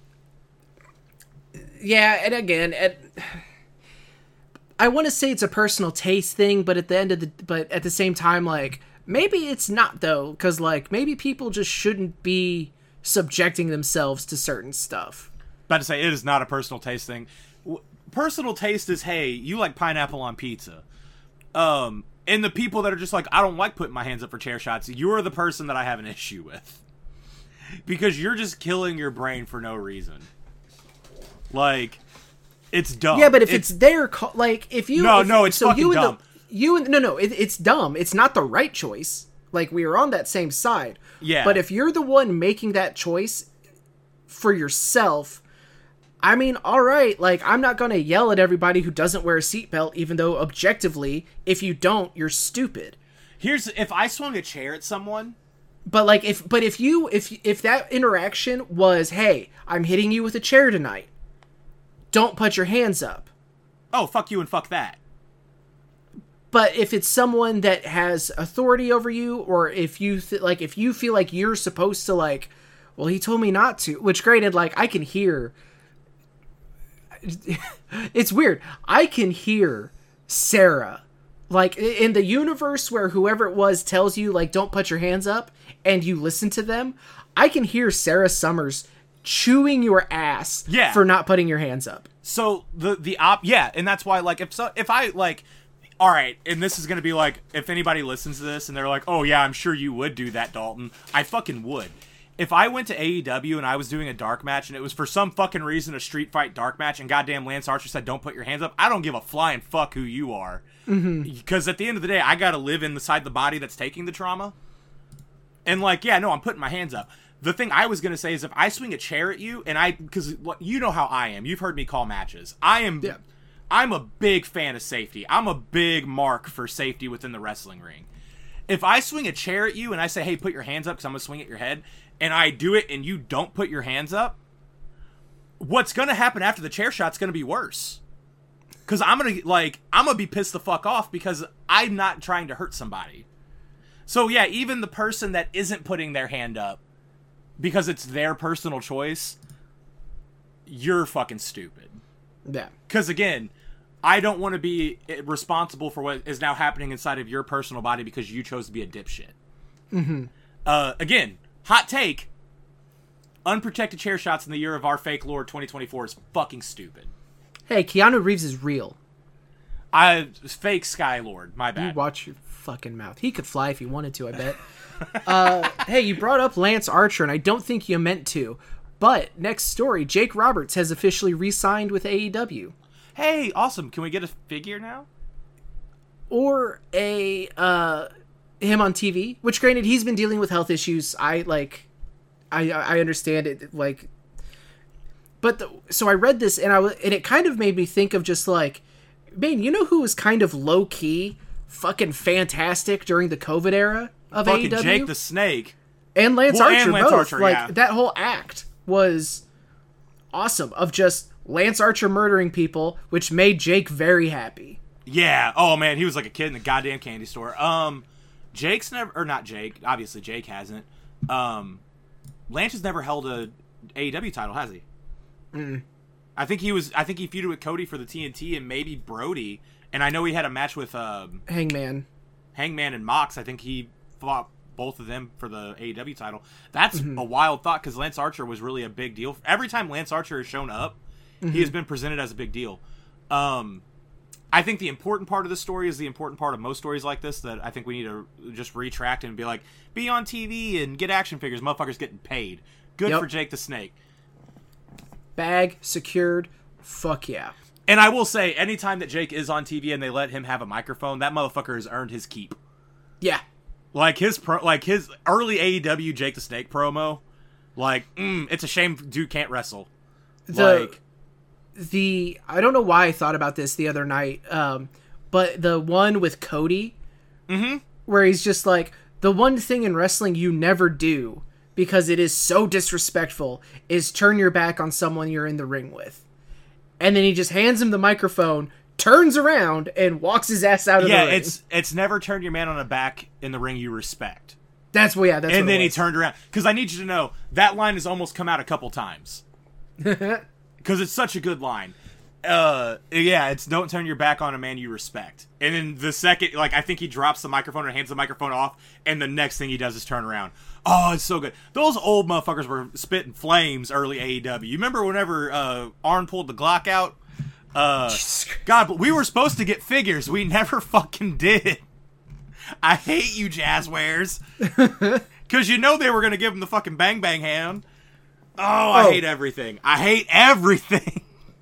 yeah, and again, and I want to say it's a personal taste thing, but at the end of the, but at the same time, like, maybe it's not though, because like maybe people just shouldn't be subjecting themselves to certain stuff. About to say, it is not a personal taste thing. Personal taste is, hey, you like pineapple on pizza. Um, and the people that are just like, I don't like putting my hands up for chair shots, you're the person that I have an issue with. Because you're just killing your brain for no reason. Like, it's dumb. Yeah, but if it's, it's their, like, if you... No, if, no, it's so fucking you and dumb. The, you and, no, no, it, it's dumb. It's not the right choice. Like, we are on that same side. Yeah. But if you're the one making that choice for yourself, I mean, all right, like, I'm not going to yell at everybody who doesn't wear a seatbelt, even though objectively, if you don't, you're stupid. Here's, if I swung a chair at someone... But like if but if you if if that interaction was, hey, I'm hitting you with a chair tonight, don't put your hands up. Oh, fuck you and fuck that. But if it's someone that has authority over you, or if you th- like if you feel like you're supposed to, like, well, he told me not to, which granted, like, I can hear it's weird. I can hear Sarah, like, in the universe where whoever it was tells you, like, don't put your hands up, and you listen to them, I can hear Sarah Summers chewing your ass yeah. for not putting your hands up. So, the, the op, yeah, and that's why, like, if so, if I, like, alright, and this is gonna be, like, if anybody listens to this, and they're like, oh, yeah, I'm sure you would do that, Dalton, I fucking would. If I went to A E W and I was doing a dark match, and it was for some fucking reason a street fight dark match, and goddamn Lance Archer said, don't put your hands up, I don't give a flying fuck who you are. Mm-hmm. Because at the end of the day, I gotta live inside the body that's taking the trauma. And, like, yeah, no, I'm putting my hands up. the thing I was gonna say is if I swing a chair at you and I, because you know how I am, you've heard me call matches. I am, Yeah. I'm a big fan of safety. I'm a big mark for safety within the wrestling ring. If I swing a chair at you and I say, hey, put your hands up because I'm gonna swing at your head, and I do it and you don't put your hands up, what's gonna happen after the chair shot's gonna be worse. Because I'm gonna like I'm gonna be pissed the fuck off because I'm not trying to hurt somebody. So yeah, even the person that isn't putting their hand up because it's their personal choice, you're fucking stupid. Yeah. Because again, I don't want to be responsible for what is now happening inside of your personal body because you chose to be a dipshit. Mm-hmm. Uh, again, hot take. Unprotected chair shots in the year of our fake Lord twenty twenty-four is fucking stupid. Hey, Keanu Reeves is real. I fake Skylord. My bad. You watch your fucking mouth. He could fly if he wanted to, I bet. uh, hey, you brought up Lance Archer, and I don't think you meant to. But, next story, Jake Roberts has officially re-signed with A E W. Hey, awesome. Can we get a figure now? Or a, uh, him on T V. Which, granted, he's been dealing with health issues. I, like, I I understand it, like... But, the, so I read this, and I and it kind of made me think of just, like, man, you know who was kind of low-key fucking fantastic during the COVID era of fucking A E W? Jake the Snake. And Lance well, Archer, and Lance both. Archer, like, yeah. that whole act was awesome, of just Lance Archer murdering people, which made Jake very happy. Yeah. Oh, man, he was like a kid in the goddamn candy store. Um, Jake's never... Or not Jake. Obviously, Jake hasn't. Um, Lance has never held a A E W title, has he? Mm. I think he was. I think he feuded with Cody for the T N T and maybe Brody. And I know he had a match with um, Hangman. Hangman and Mox. I think he fought both of them for the A E W title. That's Mm-hmm. a wild thought because Lance Archer was really a big deal. Every time Lance Archer has shown up, Mm-hmm. he has been presented as a big deal. Um, I think the important part of the story is the important part of most stories like this that I think we need to just retract and be like, be on T V and get action figures. Motherfuckers getting paid. Good Yep. for Jake the Snake. Bag secured. Fuck yeah. And I will say, anytime that Jake is on T V and they let him have a microphone, that motherfucker has earned his keep. Yeah. Like his pro, like his early A E W Jake the Snake promo, like mm, it's a shame dude can't wrestle. The, like the I don't know why I thought about this the other night, um, but the one with Cody, mm-hmm. where he's just like, the one thing in wrestling you never do because it is so disrespectful is turn your back on someone you're in the ring with. And then he just hands him the microphone, turns around, and walks his ass out of yeah, the ring. it's it's never turn your man on a back in the ring you respect. That's well, yeah, that's and what then it he was. turned around because I need you to know that line has almost come out a couple times because it's such a good line. Uh, yeah, it's don't turn your back on a man you respect. And then the second, like, I think he drops the microphone or hands the microphone off, and the next thing he does is turn around. Oh, it's so good. Those old motherfuckers were spitting flames early A E W. You remember whenever uh, Arn pulled the Glock out? Uh, God, but we were supposed to get figures. We never fucking did. I hate you, Jazzwares. Because you know they were going to give him the fucking bang bang hand. Oh, I Oh. hate everything. I hate everything.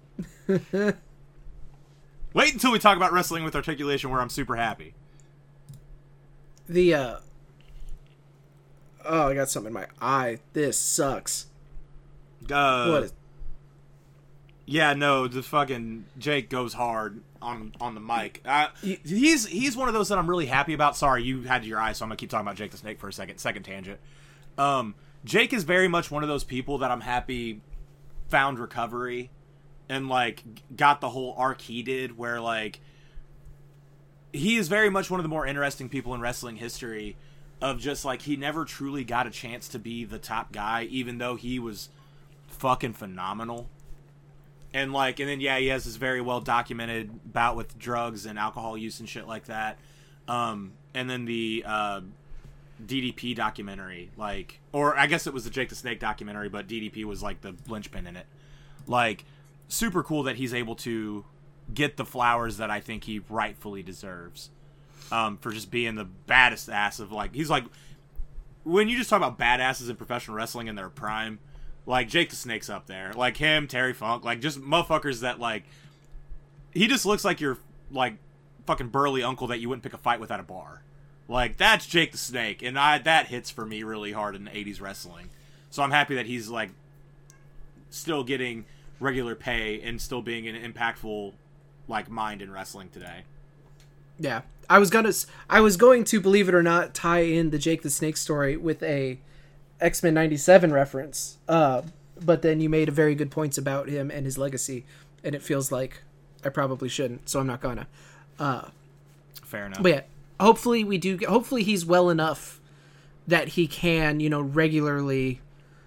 Wait until we talk about wrestling with articulation where I'm super happy. The, uh... Oh, I got something in my eye. This sucks. Uh, What is... Yeah, no, the fucking Jake goes hard on on the mic. Uh, he's he's one of those that I'm really happy about. Sorry, you had your eye, so I'm gonna keep talking about Jake the Snake for a second. Second tangent. Um, Jake is very much one of those people that I'm happy found recovery and like got the whole arc he did, where like he is very much one of the more interesting people in wrestling history. Of just like he never truly got a chance to be the top guy, even though he was fucking phenomenal. And like, and then yeah, he has this very well documented bout with drugs and alcohol use and shit like that. Um, and then the uh, D D P documentary, like, or I guess it was the Jake the Snake documentary, but D D P was like the linchpin in it. Like, super cool that he's able to get the flowers that I think he rightfully deserves. Um, for just being the baddest ass of like, he's like, when you just talk about badasses in professional wrestling in their prime, like Jake the Snake's up there, like him, Terry Funk, like just motherfuckers that like, he just looks like your like fucking burly uncle that you wouldn't pick a fight with at a bar. Like that's Jake the Snake, and I that hits for me really hard in the eighties wrestling. So I'm happy that he's like still getting regular pay and still being an impactful like mind in wrestling today. Yeah. I was gonna I was going to, believe it or not, tie in the Jake the Snake story with a X-Men ninety-seven reference. Uh, but then you made a very good points about him and his legacy, and it feels like I probably shouldn't, so I'm not gonna. Uh, Fair enough. But yeah, hopefully we do. Hopefully he's well enough that he can, you know, regularly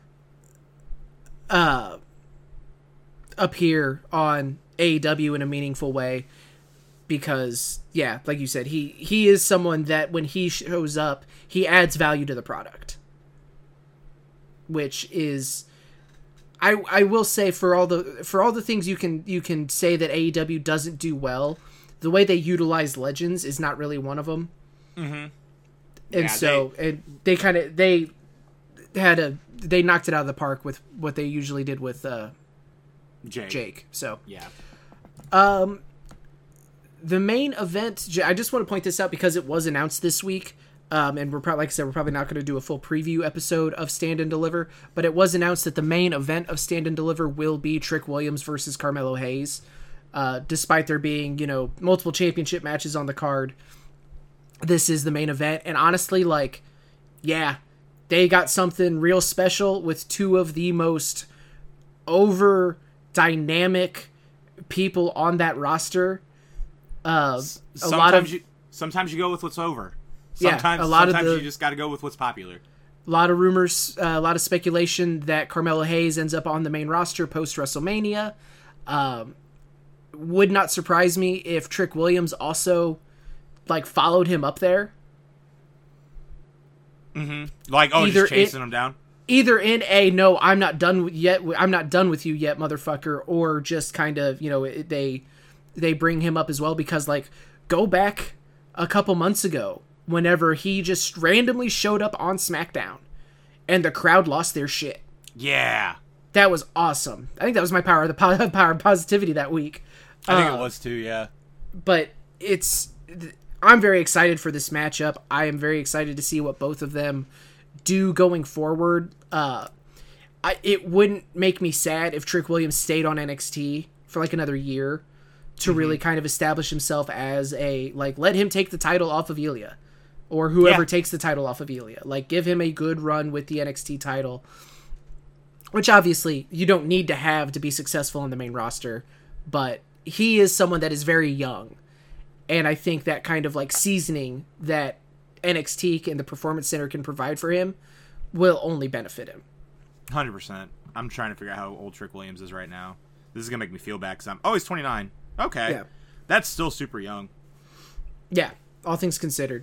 uh, appear on A E W in a meaningful way. Because, yeah, like you said, he, he is someone that when he shows up, he adds value to the product. Which is, I I will say, for all the for all the things you can you can say that A E W doesn't do well, the way they utilize legends is not really one of them. Mm-hmm. And yeah, so they... and they kind of they had a they knocked it out of the park with what they usually did with uh, Jake. Jake. So yeah. Um. The main event, I just want to point this out because it was announced this week, um, and we're probably, like I said, we're probably not going to do a full preview episode of Stand and Deliver, but it was announced that the main event of Stand and Deliver will be Trick Williams versus Carmelo Hayes, uh, despite there being, you know, multiple championship matches on the card. This is the main event, and honestly, like, yeah, they got something real special with two of the most over dynamic people on that roster. Uh, a sometimes lot of you, sometimes you go with what's over. Sometimes, yeah, a lot sometimes of the, you just got to go with what's popular. A lot of rumors, uh, a lot of speculation that Carmelo Hayes ends up on the main roster post WrestleMania. Um, would not surprise me if Trick Williams also like followed him up there. Mm-hmm. Like, oh, either just chasing in, him down. Either in a no, I'm not done yet. I'm not done with you yet, motherfucker, or just kind of, you know, it, they. They bring him up as well because, like, go back a couple months ago whenever he just randomly showed up on SmackDown and the crowd lost their shit. Yeah. That was awesome. I think that was my power, the power of positivity that week. I think uh, it was too, yeah. But it's... I'm very excited for this matchup. I am very excited to see what both of them do going forward. Uh, I, it wouldn't make me sad if Trick Williams stayed on N X T for, like, another year. To mm-hmm. really kind of establish himself as a, like, let him take the title off of Ilya. Or whoever yeah. takes the title off of Ilya. Like, give him a good run with the N X T title. Which, obviously, you don't need to have to be successful on the main roster. But he is someone that is very young. And I think that kind of, like, seasoning that N X T and the Performance Center can provide for him will only benefit him. one hundred percent. I'm trying to figure out how old Trick Williams is right now. This is going to make me feel bad because I'm... Oh, he's twenty-nine. Okay. Yeah. That's still super young. Yeah, all things considered.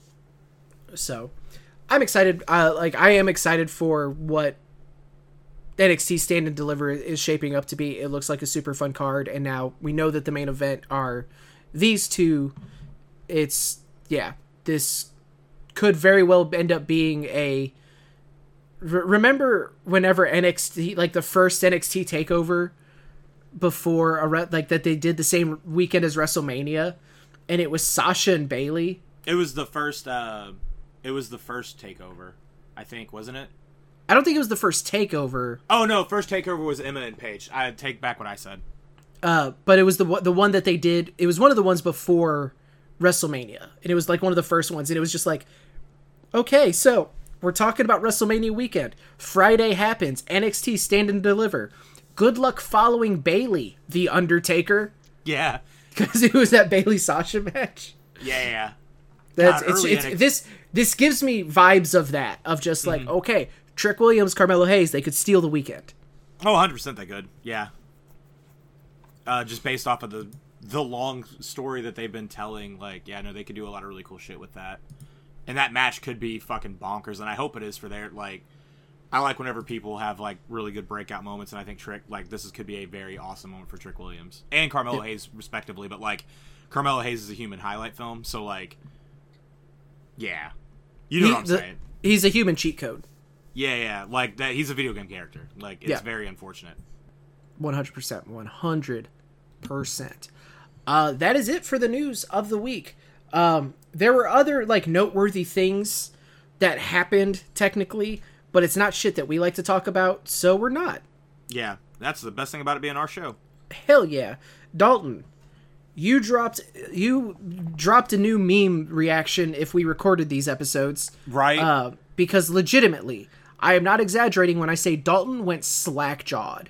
So, I'm excited. Uh, like, I am excited for what N X T Stand and Deliver is shaping up to be. It looks like a super fun card, and now we know that the main event are these two. It's, yeah, this could very well end up being a... Re- remember whenever N X T, like the first N X T TakeOver... before a re- like that they did the same weekend as WrestleMania, and it was Sasha and Bayley. It was the first uh it was the first takeover, I think, wasn't it? I don't think it was the first takeover. Oh no, first takeover was Emma and Paige. I take back what I said. Uh but it was the the one that they did. It was one of the ones before WrestleMania, and it was like one of the first ones, and it was just like, okay, so we're talking about WrestleMania weekend. Friday happens, N X T Stand and Deliver. Good luck following Bayley, The Undertaker. Yeah. Because it was that Bayley-Sasha match. Yeah. That's God, it's, it's, it's this this gives me vibes of that. Of just like, mm-hmm. okay, Trick Williams, Carmelo Hayes, they could steal the weekend. Oh, one hundred percent they could. Yeah. Uh, just based off of the the long story that they've been telling, like, yeah, no, they could do a lot of really cool shit with that. And that match could be fucking bonkers, and I hope it is for their, like... I like whenever people have, like, really good breakout moments, and I think Trick, like, this is, could be a very awesome moment for Trick Williams. And Carmelo yeah. Hayes, respectively, but, like, Carmelo Hayes is a human highlight film, so, like, yeah. You know he, what I'm the, saying. He's a human cheat code. Yeah, yeah, like, that. He's a video game character. Like, it's yeah. very unfortunate. one hundred percent. one hundred percent. Uh, that is it for the news of the week. Um, there were other, like, noteworthy things that happened, technically, but it's not shit that we like to talk about, so we're not. Yeah, that's the best thing about it being our show. Hell yeah. Dalton, you dropped you dropped a new meme reaction if we recorded these episodes. Right. Uh, because legitimately, I am not exaggerating when I say Dalton went slack-jawed.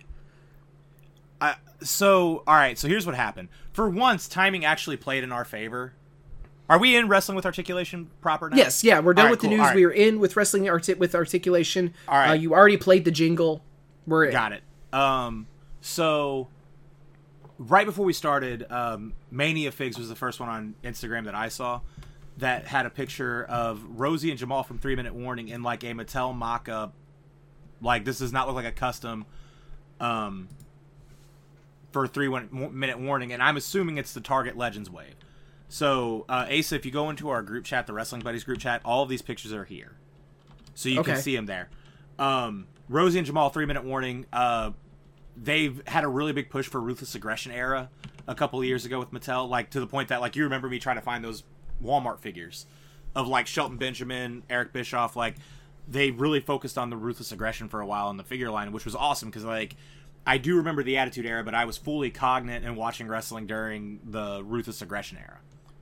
I, so, all right, so here's what happened. For once, timing actually played in our favor. Are we in Wrestling with Articulation proper now? Yes, yeah, we're done right, with cool. the news. Right. We are in with Wrestling arti- with Articulation. All right. Uh, you already played the jingle. We're in. Got it. Um, so, right before we started, um, Mania Figs was the first one on Instagram that I saw that had a picture of Rosie and Jamal from Three Minute Warning in, like, a Mattel mock-up. Like, this does not look like a custom um, for Three Minute Warning, and I'm assuming it's the Target Legends wave. So, uh, Asa, if you go into our group chat, the Wrestling Buddies group chat, all of these pictures are here. So you Okay. can see them there. Um, Rosie and Jamal, Three Minute Warning, uh, they've had a really big push for Ruthless Aggression era a couple of years ago with Mattel, like, to the point that, like, you remember me trying to find those Walmart figures of, like, Shelton Benjamin, Eric Bischoff. Like, they really focused on the Ruthless Aggression for a while in the figure line, which was awesome because, like, I do remember the Attitude Era, but I was fully cognate and watching wrestling during the Ruthless Aggression era.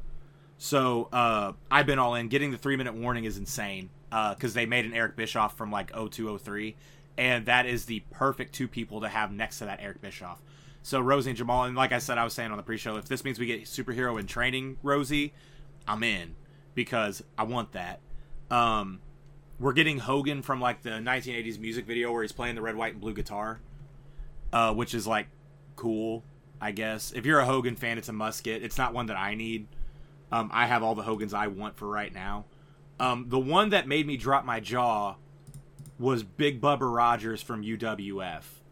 So, uh, I've been all in. Getting the Three Minute Warning is insane because uh, they made an Eric Bischoff from, like, oh two oh three, and that is the perfect two people to have next to that Eric Bischoff. So, Rosie and Jamal, and like I said, I was saying on the pre-show, if this means we get Superhero in Training Rosie, I'm in because I want that. Um, we're getting Hogan from, like, the nineteen eighties music video where he's playing the red, white, and blue guitar, uh, which is, like, cool, I guess. If you're a Hogan fan, it's a must get. It's not one that I need. Um, I have all the Hogans I want for right now. Um, the one that made me drop my jaw was Big Bubba Rogers from U W F.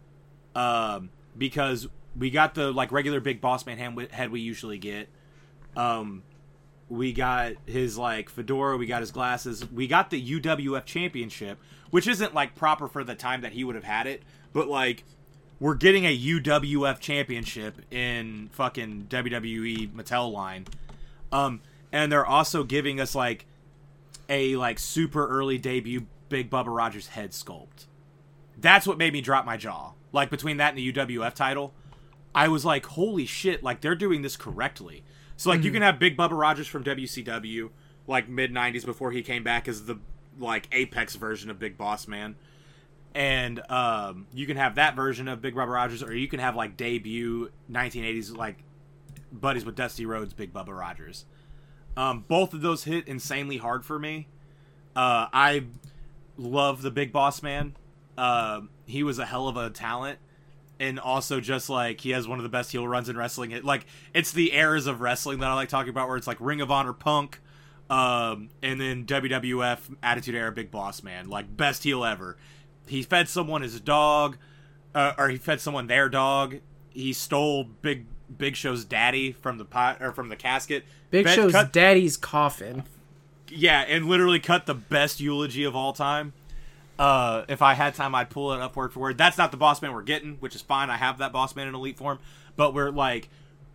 Um, because we got the, like, regular Big Boss Man hand- head we usually get. Um, we got his, like, fedora. We got his glasses. We got the U W F Championship, which isn't, like, proper for the time that he would have had it. But, like, we're getting a U W F Championship in fucking W W E Mattel line. Um, and they're also giving us, like, a, like, super early debut Big Bubba Rogers head sculpt. That's what made me drop my jaw. Like, between that and the U W F title, I was like, holy shit, like, they're doing this correctly. So, like, mm-hmm. you can have Big Bubba Rogers from W C W, like, mid nineties before he came back as the, like, Apex version of Big Boss Man. And, um, you can have that version of Big Bubba Rogers, or you can have, like, debut nineteen eighties, like, buddies with Dusty Rhodes, Big Bubba Rogers. Um, both of those hit insanely hard for me. Uh, I love the Big Boss Man. Uh, he was a hell of a talent. And also just, like, he has one of the best heel runs in wrestling. It, like, it's the eras of wrestling that I like talking about, where it's, like, Ring of Honor Punk, um, and then W W F Attitude Era Big Boss Man. Like, best heel ever. He fed someone his dog, uh, or he fed someone their dog. He stole Big Big Show's daddy from the pot or from the casket. Big Bet, Show's cut, daddy's coffin. Yeah, and literally cut the best eulogy of all time. Uh, if I had time, I'd pull it up word for word. That's not the Boss Man we're getting, which is fine. I have that Boss Man in Elite form. But we're like,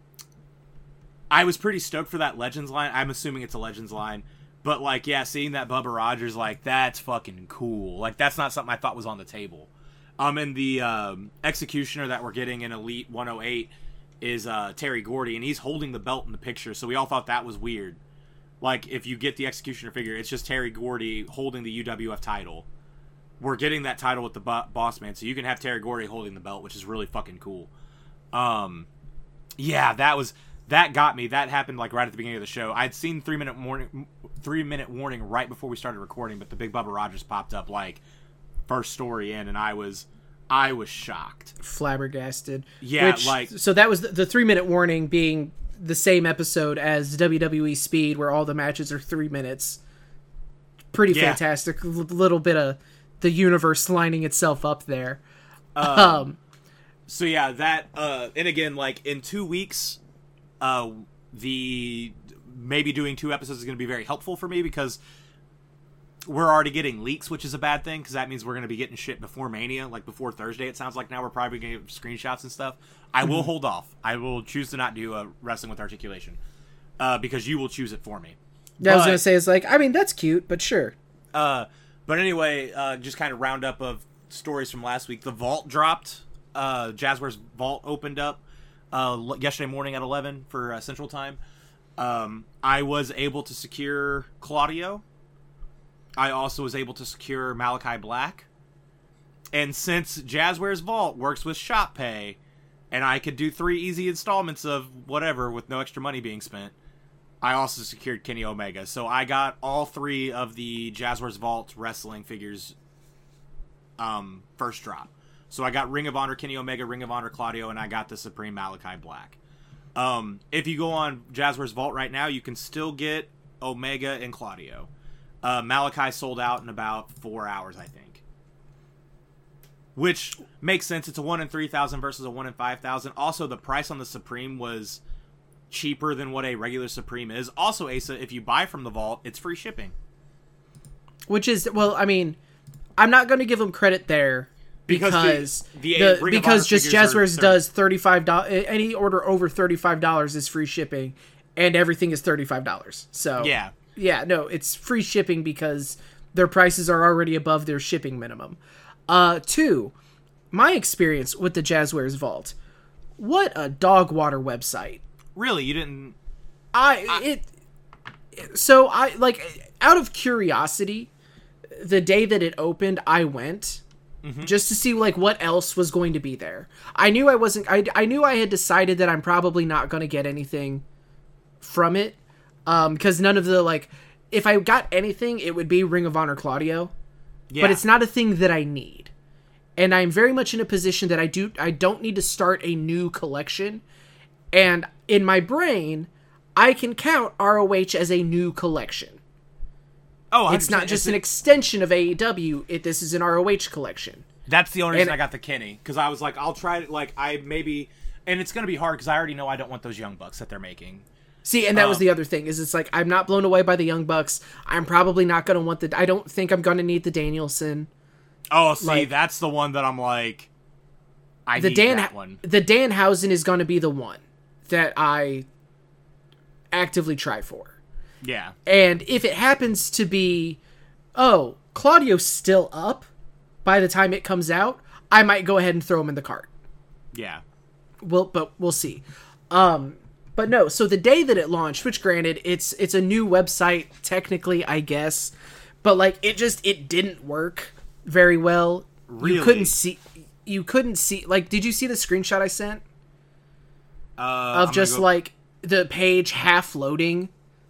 I was pretty stoked for that Legends line. I'm assuming it's a Legends line. But, like, yeah, seeing that Bubba Rogers, like, that's fucking cool. Like, that's not something I thought was on the table. Um, and the um, Executioner that we're getting in Elite one oh eight is uh, Terry Gordy, and he's holding the belt in the picture, so we all thought that was weird. Like, if you get the Executioner figure, it's just Terry Gordy holding the U W F title. We're getting that title with the bo- Boss Man, so you can have Terry Gordy holding the belt, which is really fucking cool. Um, yeah, that was... That got me. That happened, like, right at the beginning of the show. I'd seen three minute warning, three minute warning right before we started recording, but the Big Bubba Rogers popped up, like, first story in, and I was, I was shocked, flabbergasted. Yeah, Which, like, so that was the, the three minute warning being the same episode as W W E Speed, where all the matches are three minutes. Pretty yeah. fantastic. A little bit of the universe lining itself up there. Um, um so yeah, that, uh, and again, like, in two weeks. Uh, the maybe doing two episodes is going to be very helpful for me because we're already getting leaks, which is a bad thing because that means we're going to be getting shit before Mania, like before Thursday. It sounds like now we're probably going to get screenshots and stuff. I will hold off. I will choose to not do a Wrestling with Articulation uh, because you will choose it for me. Yeah, but, I was going to say, it's like, I mean, that's cute, but sure. Uh, But anyway, uh, just kind of roundup of stories from last week. The vault dropped. Uh, Jazzware's vault opened up uh, yesterday morning at eleven for uh, Central Time. Um, I was able to secure Claudio. I also was able to secure Malachi Black. And since Jazzware's vault works with Shop Pay, and I could do three easy installments of whatever with no extra money being spent, I also secured Kenny Omega. So I got all three of the Jazzware's Vault wrestling figures um, first drop. So I got Ring of Honor Kenny Omega, Ring of Honor Claudio, and I got the Supreme Malachi Black. Um, if you go on Jazzware's Vault right now, you can still get Omega and Claudio. Uh, Malachi sold out in about four hours, I think. Which makes sense. It's a one in three thousand versus a one in five thousand. Also, the price on the Supreme was cheaper than what a regular Supreme is. Also, Asa, if you buy from the vault, it's free shipping. Which is, well, I mean, I'm not going to give them credit there because because, the, the, the because just Jazzwares does thirty-five dollars. Any order over thirty-five dollars is free shipping, and everything is thirty-five dollars. So yeah, yeah, no, it's free shipping because their prices are already above their shipping minimum. Uh, two, my experience with the Jazzwares Vault. What a dog water website. Really? You didn't... I, I... It... So, I, like, out of curiosity, the day that it opened, I went... Mm-hmm. Just to see, like, what else was going to be there. I knew I wasn't... I, I knew I had decided that I'm probably not going to get anything from it. Um, because none of the, like... If I got anything, it would be Ring of Honor Claudio. Yeah. But it's not a thing that I need. And I'm very much in a position that I do I don't need to start a new collection. And in my brain, I can count R O H as a new collection. Oh, it's not just an extension of A E W. It this is an R O H collection. That's the only reason and, I got the Kenny, because I was like, I'll try it. Like I maybe, and it's gonna be hard because I already know I don't want those Young Bucks that they're making. See, and that um, was the other thing, is it's like, I'm not blown away by the Young Bucks. I'm probably not going to want the... I don't think I'm going to need the Danielson. Oh, see, like, that's the one that I'm like, I the need Dan, that one. The Danhausen is going to be the one that I actively try for. Yeah. And if it happens to be, oh, Claudio's still up by the time it comes out, I might go ahead and throw him in the cart. Yeah. Well, but we'll see. Um... But no, so the day that it launched, which granted, it's it's a new website, technically, I guess, but like it just it didn't work very well. Really? You couldn't see you couldn't see like did you see the screenshot I sent? Uh, of I'm just go... like the page half loading,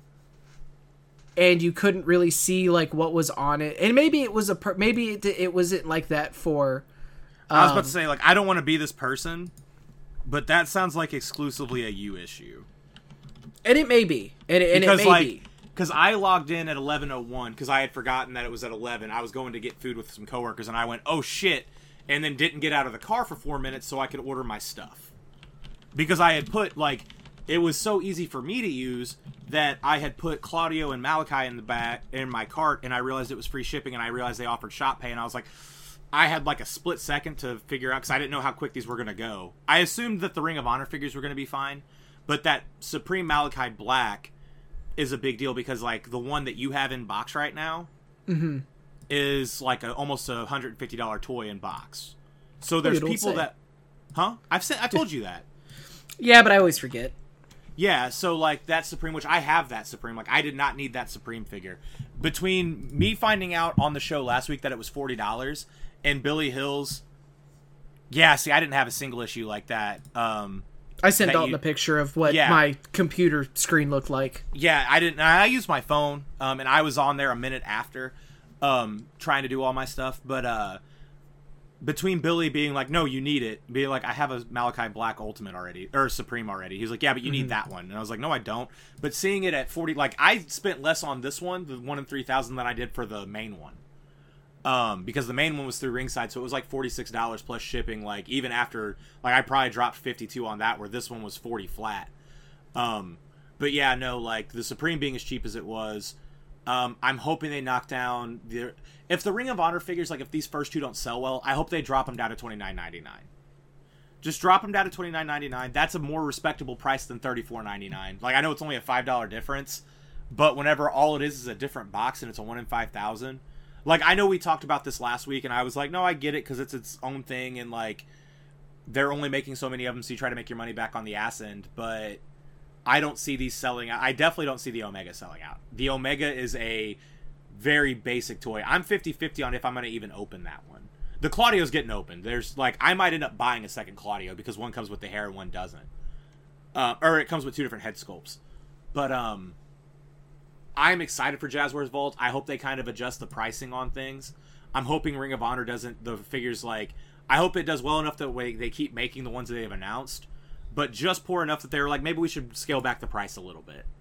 and you couldn't really see like what was on it. And maybe it was a per- maybe it, it wasn't like that for um, I was about to say, like, I don't want to be this person. But that sounds like exclusively a you issue. And it may be. And, and because, it may like, be. Because I logged in at eleven oh one because I had forgotten that it was at eleven. I was going to get food with some coworkers, and I went, oh, shit, and then didn't get out of the car for four minutes so I could order my stuff. Because I had put, like, it was so easy for me to use that I had put Claudio and Malachi in the back in my cart, and I realized it was free shipping, and I realized they offered Shop Pay, and I was like... I had like a split second to figure out, because I didn't know how quick these were going to go. I assumed that the Ring of Honor figures were going to be fine, but that Supreme Malachi Black is a big deal because like the one that you have in box right now mm-hmm. is like a, almost a one hundred fifty dollars toy in box. So there's people that... Huh? I've said, I told you that. Yeah, but I always forget. Yeah, so like that Supreme, which I have that Supreme, like I did not need that Supreme figure. Between me finding out on the show last week that it was forty dollars... And Billy Hills, yeah, see, I didn't have a single issue like that. Um, I sent Dalton you, a picture of what yeah. my computer screen looked like. Yeah, I didn't. I used my phone, um, and I was on there a minute after, um, trying to do all my stuff. But uh, between Billy being like, "No, you need it," being like, "I have a Malachi Black Ultimate already or Supreme already," he's like, "Yeah, but you mm-hmm. need that one," and I was like, "No, I don't." But seeing it at forty, like I spent less on this one, the one in three thousand, than I did for the main one. Um, because the main one was through Ringside, so it was like forty-six dollars plus shipping, like, even after, like, I probably dropped fifty-two on that, where this one was forty flat. Um, but yeah, no, like, the Supreme being as cheap as it was, um, I'm hoping they knock down, the, if the Ring of Honor figures, like, if these first two don't sell well, I hope they drop them down to twenty-nine ninety-nine. Just drop them down to twenty-nine ninety-nine, that's a more respectable price than thirty-four ninety-nine. Like, I know it's only a five dollar difference, but whenever all it is is a different box, and it's a one in five thousand, Like, I know we talked about this last week, and I was like, no, I get it, because it's its own thing, and, like, they're only making so many of them, so you try to make your money back on the ass end, but I don't see these selling out. I definitely don't see the Omega selling out. The Omega is a very basic toy. I'm fifty-fifty on if I'm going to even open that one. The Claudio's getting opened. There's, like, I might end up buying a second Claudio, because one comes with the hair and one doesn't. Uh, or it comes with two different head sculpts. But, um... I'm excited for Jazzwares Vault. I hope they kind of adjust the pricing on things. I'm hoping Ring of Honor doesn't, the figures like, I hope it does well enough that way they keep making the ones that they've announced, but just poor enough that they're like, maybe we should scale back the price a little bit.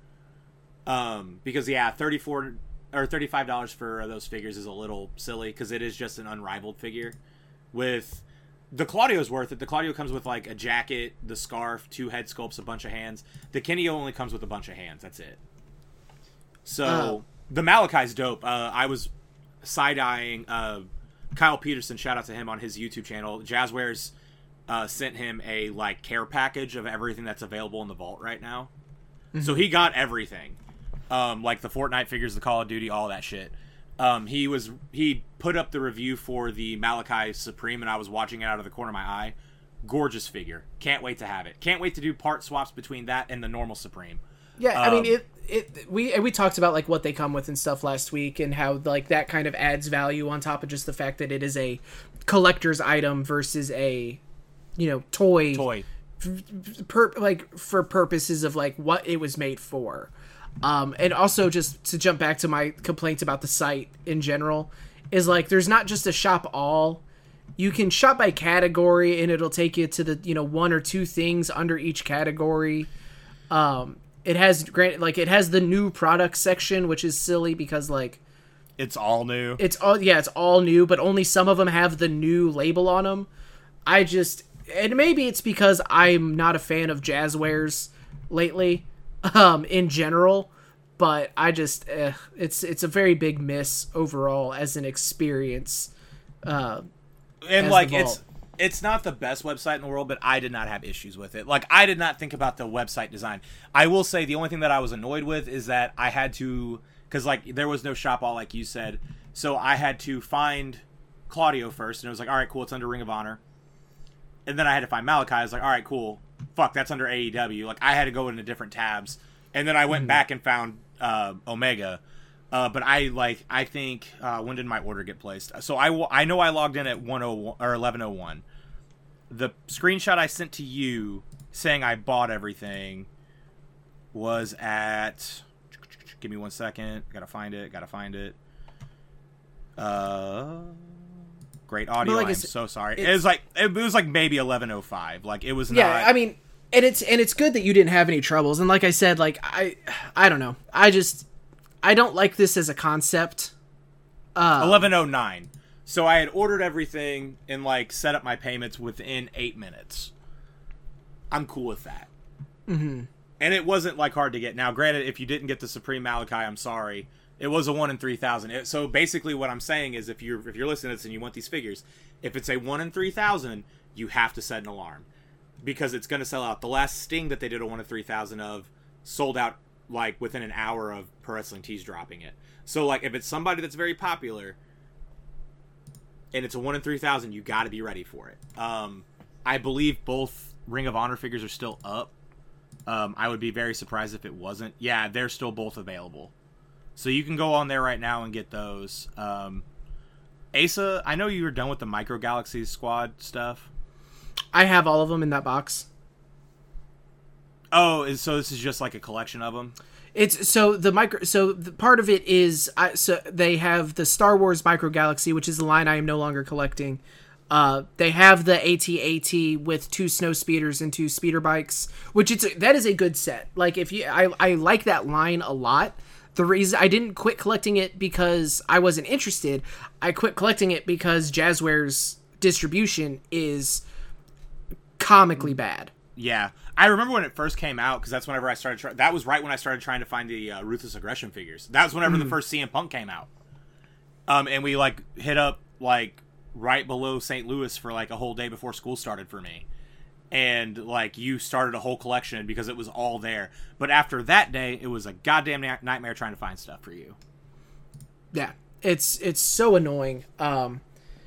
Um, because yeah, thirty-four or thirty-five dollars for those figures is a little silly, because it is just an unrivaled figure. With the Claudio's worth it. The Claudio comes with like a jacket, the scarf, two head sculpts, a bunch of hands. The Kineo only comes with a bunch of hands. That's it. So, uh, the Malakai's dope. Uh, I was side-eyeing uh, Kyle Peterson, shout out to him on his YouTube channel. Jazzwares uh, sent him a, like, care package of everything that's available in the vault right now. Mm-hmm. So he got everything. Um, like the Fortnite figures, the Call of Duty, all that shit. Um, he was he put up the review for the Malakai Supreme, and I was watching it out of the corner of my eye. Gorgeous figure. Can't wait to have it. Can't wait to do part swaps between that and the normal Supreme. Yeah, I mean, it, it, we, we talked about, like, what they come with and stuff last week, and how, like, that kind of adds value on top of just the fact that it is a collector's item versus a, you know, toy. Toy. Per, like, for purposes of, like, what it was made for. Um, and also, just to jump back to my complaints about the site in general, is, like, there's not just a shop all. You can shop by category, and it'll take you to the, you know, one or two things under each category. Um... It has great, like, it has the new product section, which is silly because, like, it's all new. It's all, yeah, it's all new, but only some of them have the new label on them. I just, and maybe it's because I'm not a fan of Jazzwares lately, um, in general, but I just, eh, it's, it's a very big miss overall as an experience. Uh, and like, it's, It's not the best website in the world, but I did not have issues with it. Like, I did not think about the website design. I will say the only thing that I was annoyed with is that I had to... Because, like, there was no shop all, like you said. So I had to find Claudio first, and it was like, all right, cool, it's under Ring of Honor. And then I had to find Malakai. I was like, all right, cool. Fuck, that's under A E W. Like, I had to go into different tabs. And then I went mm-hmm. back and found uh, Omega. Uh, but I, like, I think... Uh, when did my order get placed? So I, I know I logged in at one oh one or eleven oh one. The screenshot I sent to you saying I bought everything was at... Give me one second. Gotta find it. Gotta find it. Uh, great audio. Like I'm so sorry. It was like it was like maybe eleven oh five. Like it was not... Yeah, I mean, and it's and it's good that you didn't have any troubles. And like I said, like I, I don't know. I just I don't like this as a concept. Uh, eleven oh nine. So I had ordered everything and, like, set up my payments within eight minutes. I'm cool with that. Mm-hmm. And it wasn't, like, hard to get. Now, granted, if you didn't get the Supreme Malakai, I'm sorry. It was a one in three thousand. It, so basically what I'm saying is if you're if you're listening to this and you want these figures, if it's a one in three thousand, you have to set an alarm. Because it's going to sell out. The last Sting that they did a one in three thousand of sold out, like, within an hour of Pro Wrestling Tees dropping it. So, like, if it's somebody that's very popular... and it's a one in three thousand, you got to be ready for it. Um, I believe both Ring of Honor figures are still up. Um, I would be very surprised if it wasn't. Yeah, they're still both available. So you can go on there right now and get those. Um, Asa, I know you were done with the Micro Galaxies Squad stuff. I have all of them in that box. Oh, so this is just like a collection of them? It's so the micro. So the part of it is, I, so they have the Star Wars Micro Galaxy, which is the line I am no longer collecting. Uh, they have the A T A T with two snow speeders and two speeder bikes, which it's a, that is a good set. Like if you, I I like that line a lot. The reason I didn't quit collecting it because I wasn't interested. I quit collecting it because Jazzwares distribution is comically bad. Yeah, I remember when it first came out because that's whenever I started. Try- that was right when I started trying to find the uh, Ruthless Aggression figures. That was whenever mm. the first C M Punk came out. Um, and we like hit up like right below Saint Louis for like a whole day before school started for me, and like you started a whole collection because it was all there. But after that day, it was a goddamn na- nightmare trying to find stuff for you. Yeah, It's it's so annoying. Um,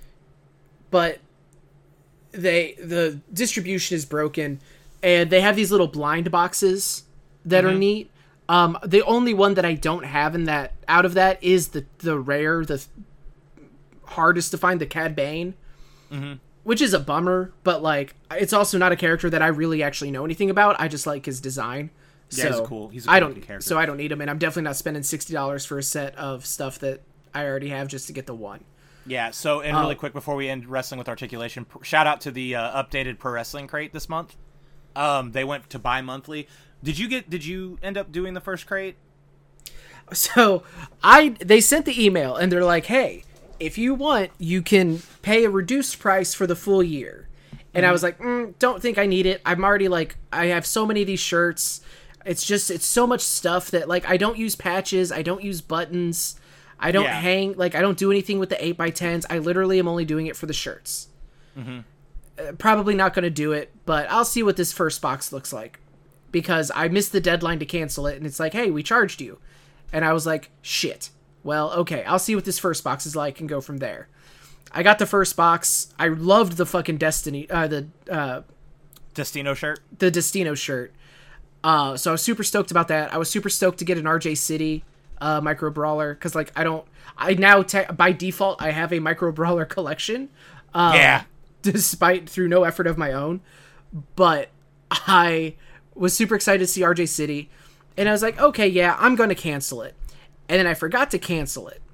but they the distribution is broken, and they have these little blind boxes that mm-hmm. are neat. Um, the only one that I don't have in that out of that is the the rare, the hardest to find, the Cad Bane, mm-hmm. which is a bummer. But like, it's also not a character that I really actually know anything about. I just like his design. Yeah, so he's cool. He's a cool I don't, character. So I don't need him, and I'm definitely not spending sixty dollars for a set of stuff that I already have just to get the one. Yeah, so, and really uh, quick before we end Wrestling with Articulation, shout out to the uh, updated Pro Wrestling Crate this month. Um, they went to bi-monthly. Did you get, did you end up doing the first crate? So, I, they sent the email, and they're like, hey, if you want, you can pay a reduced price for the full year. And mm-hmm. I was like, mm, don't think I need it. I'm already, like, I have so many of these shirts. It's just, it's so much stuff that, like, I don't use patches, I don't use buttons, I don't yeah. hang, like, I don't do anything with the eight by tens. I literally am only doing it for the shirts. Mm-hmm. Uh, probably not going to do it, but I'll see what this first box looks like. Because I missed the deadline to cancel it, and it's like, hey, we charged you. And I was like, shit. Well, okay, I'll see what this first box is like and go from there. I got the first box. I loved the fucking Destiny, uh, the, uh... Destino shirt? The Destino shirt. Uh, so I was super stoked about that. I was super stoked to get an R J City uh, Micro Brawler, because, like, I don't... I now, te- by default, I have a Micro Brawler collection. Um, yeah. Despite, through no effort of my own. But I was super excited to see R J City, and I was like, okay, yeah, I'm going to cancel it. And then I forgot to cancel it.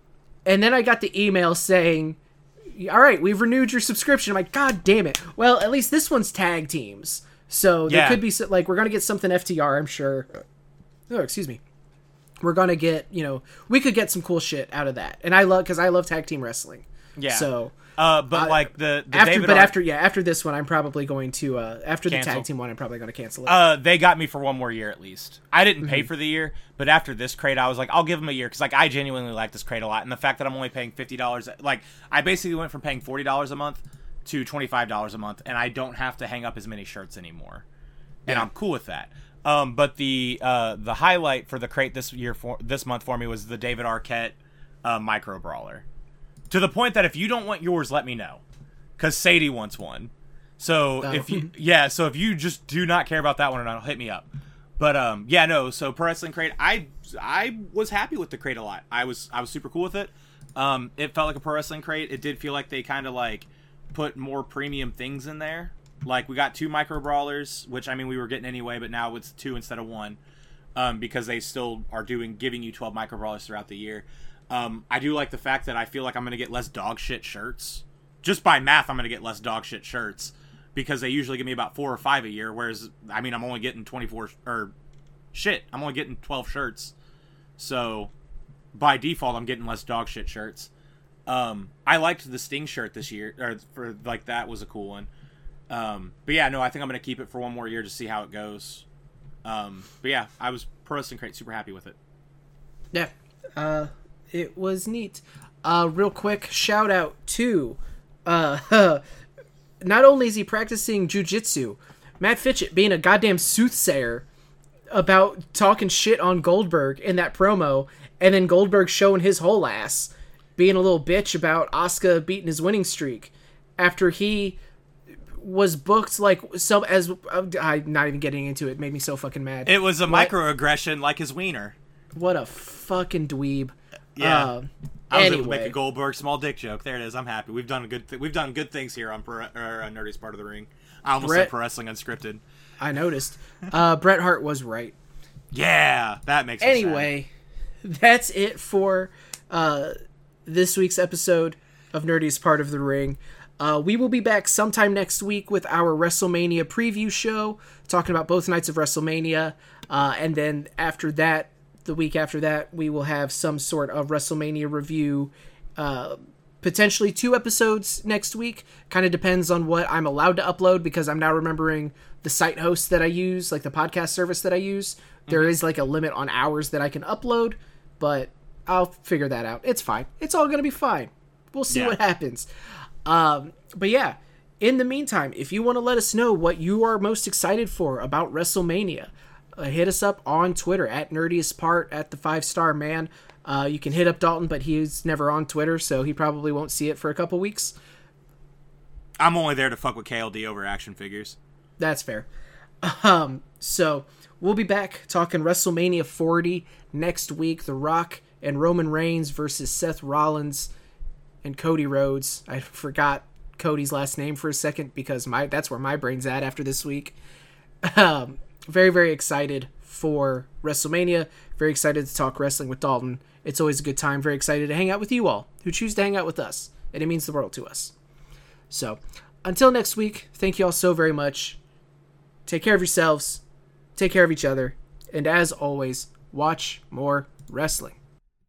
And then I got the email saying, all right, we've renewed your subscription. I'm like, God damn it. Well, at least this one's tag teams. So there yeah. could be, like, we're going to get something F T R, I'm sure. Oh, excuse me. We're going to get, you know, we could get some cool shit out of that. And I love, because I love tag team wrestling. Yeah. So. Uh, but, uh, like, the, the after, David But Ar- after, yeah, after this one, I'm probably going to, uh, after cancel. the tag team one, I'm probably going to cancel it. Uh, they got me for one more year at least. I didn't pay mm-hmm. for the year, but after this crate, I was like, I'll give them a year, because, like, I genuinely like this crate a lot. And the fact that I'm only paying fifty dollars, like, I basically went from paying forty dollars a month to twenty-five dollars a month, and I don't have to hang up as many shirts anymore. And yeah. I'm cool with that. Um, but the uh, the highlight for the crate this year for this month for me was the David Arquette uh, Micro Brawler. To the point that if you don't want yours, let me know, because Sadie wants one. So oh. if you yeah, so if you just do not care about that one or not, hit me up. But um, yeah, no. So Pro Wrestling Crate, I I was happy with the crate a lot. I was I was super cool with it. Um, it felt like a Pro Wrestling Crate. It did feel like they kind of like put more premium things in there. Like, we got two Micro Brawlers, which, I mean, we were getting anyway, but now it's two instead of one, um, because they still are doing giving you twelve Micro Brawlers throughout the year. Um, I do like the fact that I feel like I'm going to get less dog shit shirts. Just by math, I'm going to get less dog shit shirts, because they usually give me about four or five a year, whereas, I mean, I'm only getting twenty-four, or, shit, I'm only getting twelve shirts. So, by default, I'm getting less dog shit shirts. Um, I liked the Sting shirt this year, or, for, like, that was a cool one. Um, but yeah, no, I think I'm going to keep it for one more year to see how it goes. Um, but yeah, I was Pro Wrestling Crate super happy with it. Yeah, uh, it was neat. Uh, real quick shout out to, uh, not only is he practicing jujitsu, Matt Fitchett being a goddamn soothsayer about talking shit on Goldberg in that promo, and then Goldberg showing his whole ass, being a little bitch about Asuka beating his winning streak after he was booked like some as I'm not even getting into it. It made me so fucking mad. It was a what? microaggression like his wiener. What a fucking dweeb. Yeah. Uh, I was anyway. able to make a Goldberg small dick joke. There it is. I'm happy. We've done a good. Th- we've done good things here on Pro- or, uh, Nerdy's Part of the Ring. I almost Bret, said Pro Wrestling Unscripted. I noticed. Uh, Bret Hart was right. Yeah, that makes. Anyway, sad. That's it for uh, this week's episode of Nerdy's Part of the Ring. Uh, we will be back sometime next week with our WrestleMania preview show, talking about both nights of WrestleMania. Uh, and then after that, the week after that, we will have some sort of WrestleMania review. Uh, potentially two episodes next week. Kind of depends on what I'm allowed to upload, because I'm now remembering the site host that I use, like the podcast service that I use. Mm-hmm. There is like a limit on hours that I can upload, but I'll figure that out. It's fine. It's all going to be fine. We'll see yeah. what happens. Um, but yeah, in the meantime, if you want to let us know what you are most excited for about WrestleMania, uh, hit us up on Twitter at nerdiestpart, at the five star man. Uh, you can hit up Dalton, but he's never on Twitter, so he probably won't see it for a couple weeks. I'm only there to fuck with K L D over action figures. That's fair. Um, so we'll be back talking WrestleMania forty next week. The Rock and Roman Reigns versus Seth Rollins and Cody Rhodes. I forgot Cody's last name for a second because my that's where my brain's at after this week. Um, very, very excited for WrestleMania. Very excited to talk wrestling with Dalton. It's always a good time. Very excited to hang out with you all who choose to hang out with us. And it means the world to us. So, until next week, thank you all so very much. Take care of yourselves. Take care of each other. And as always, watch more wrestling.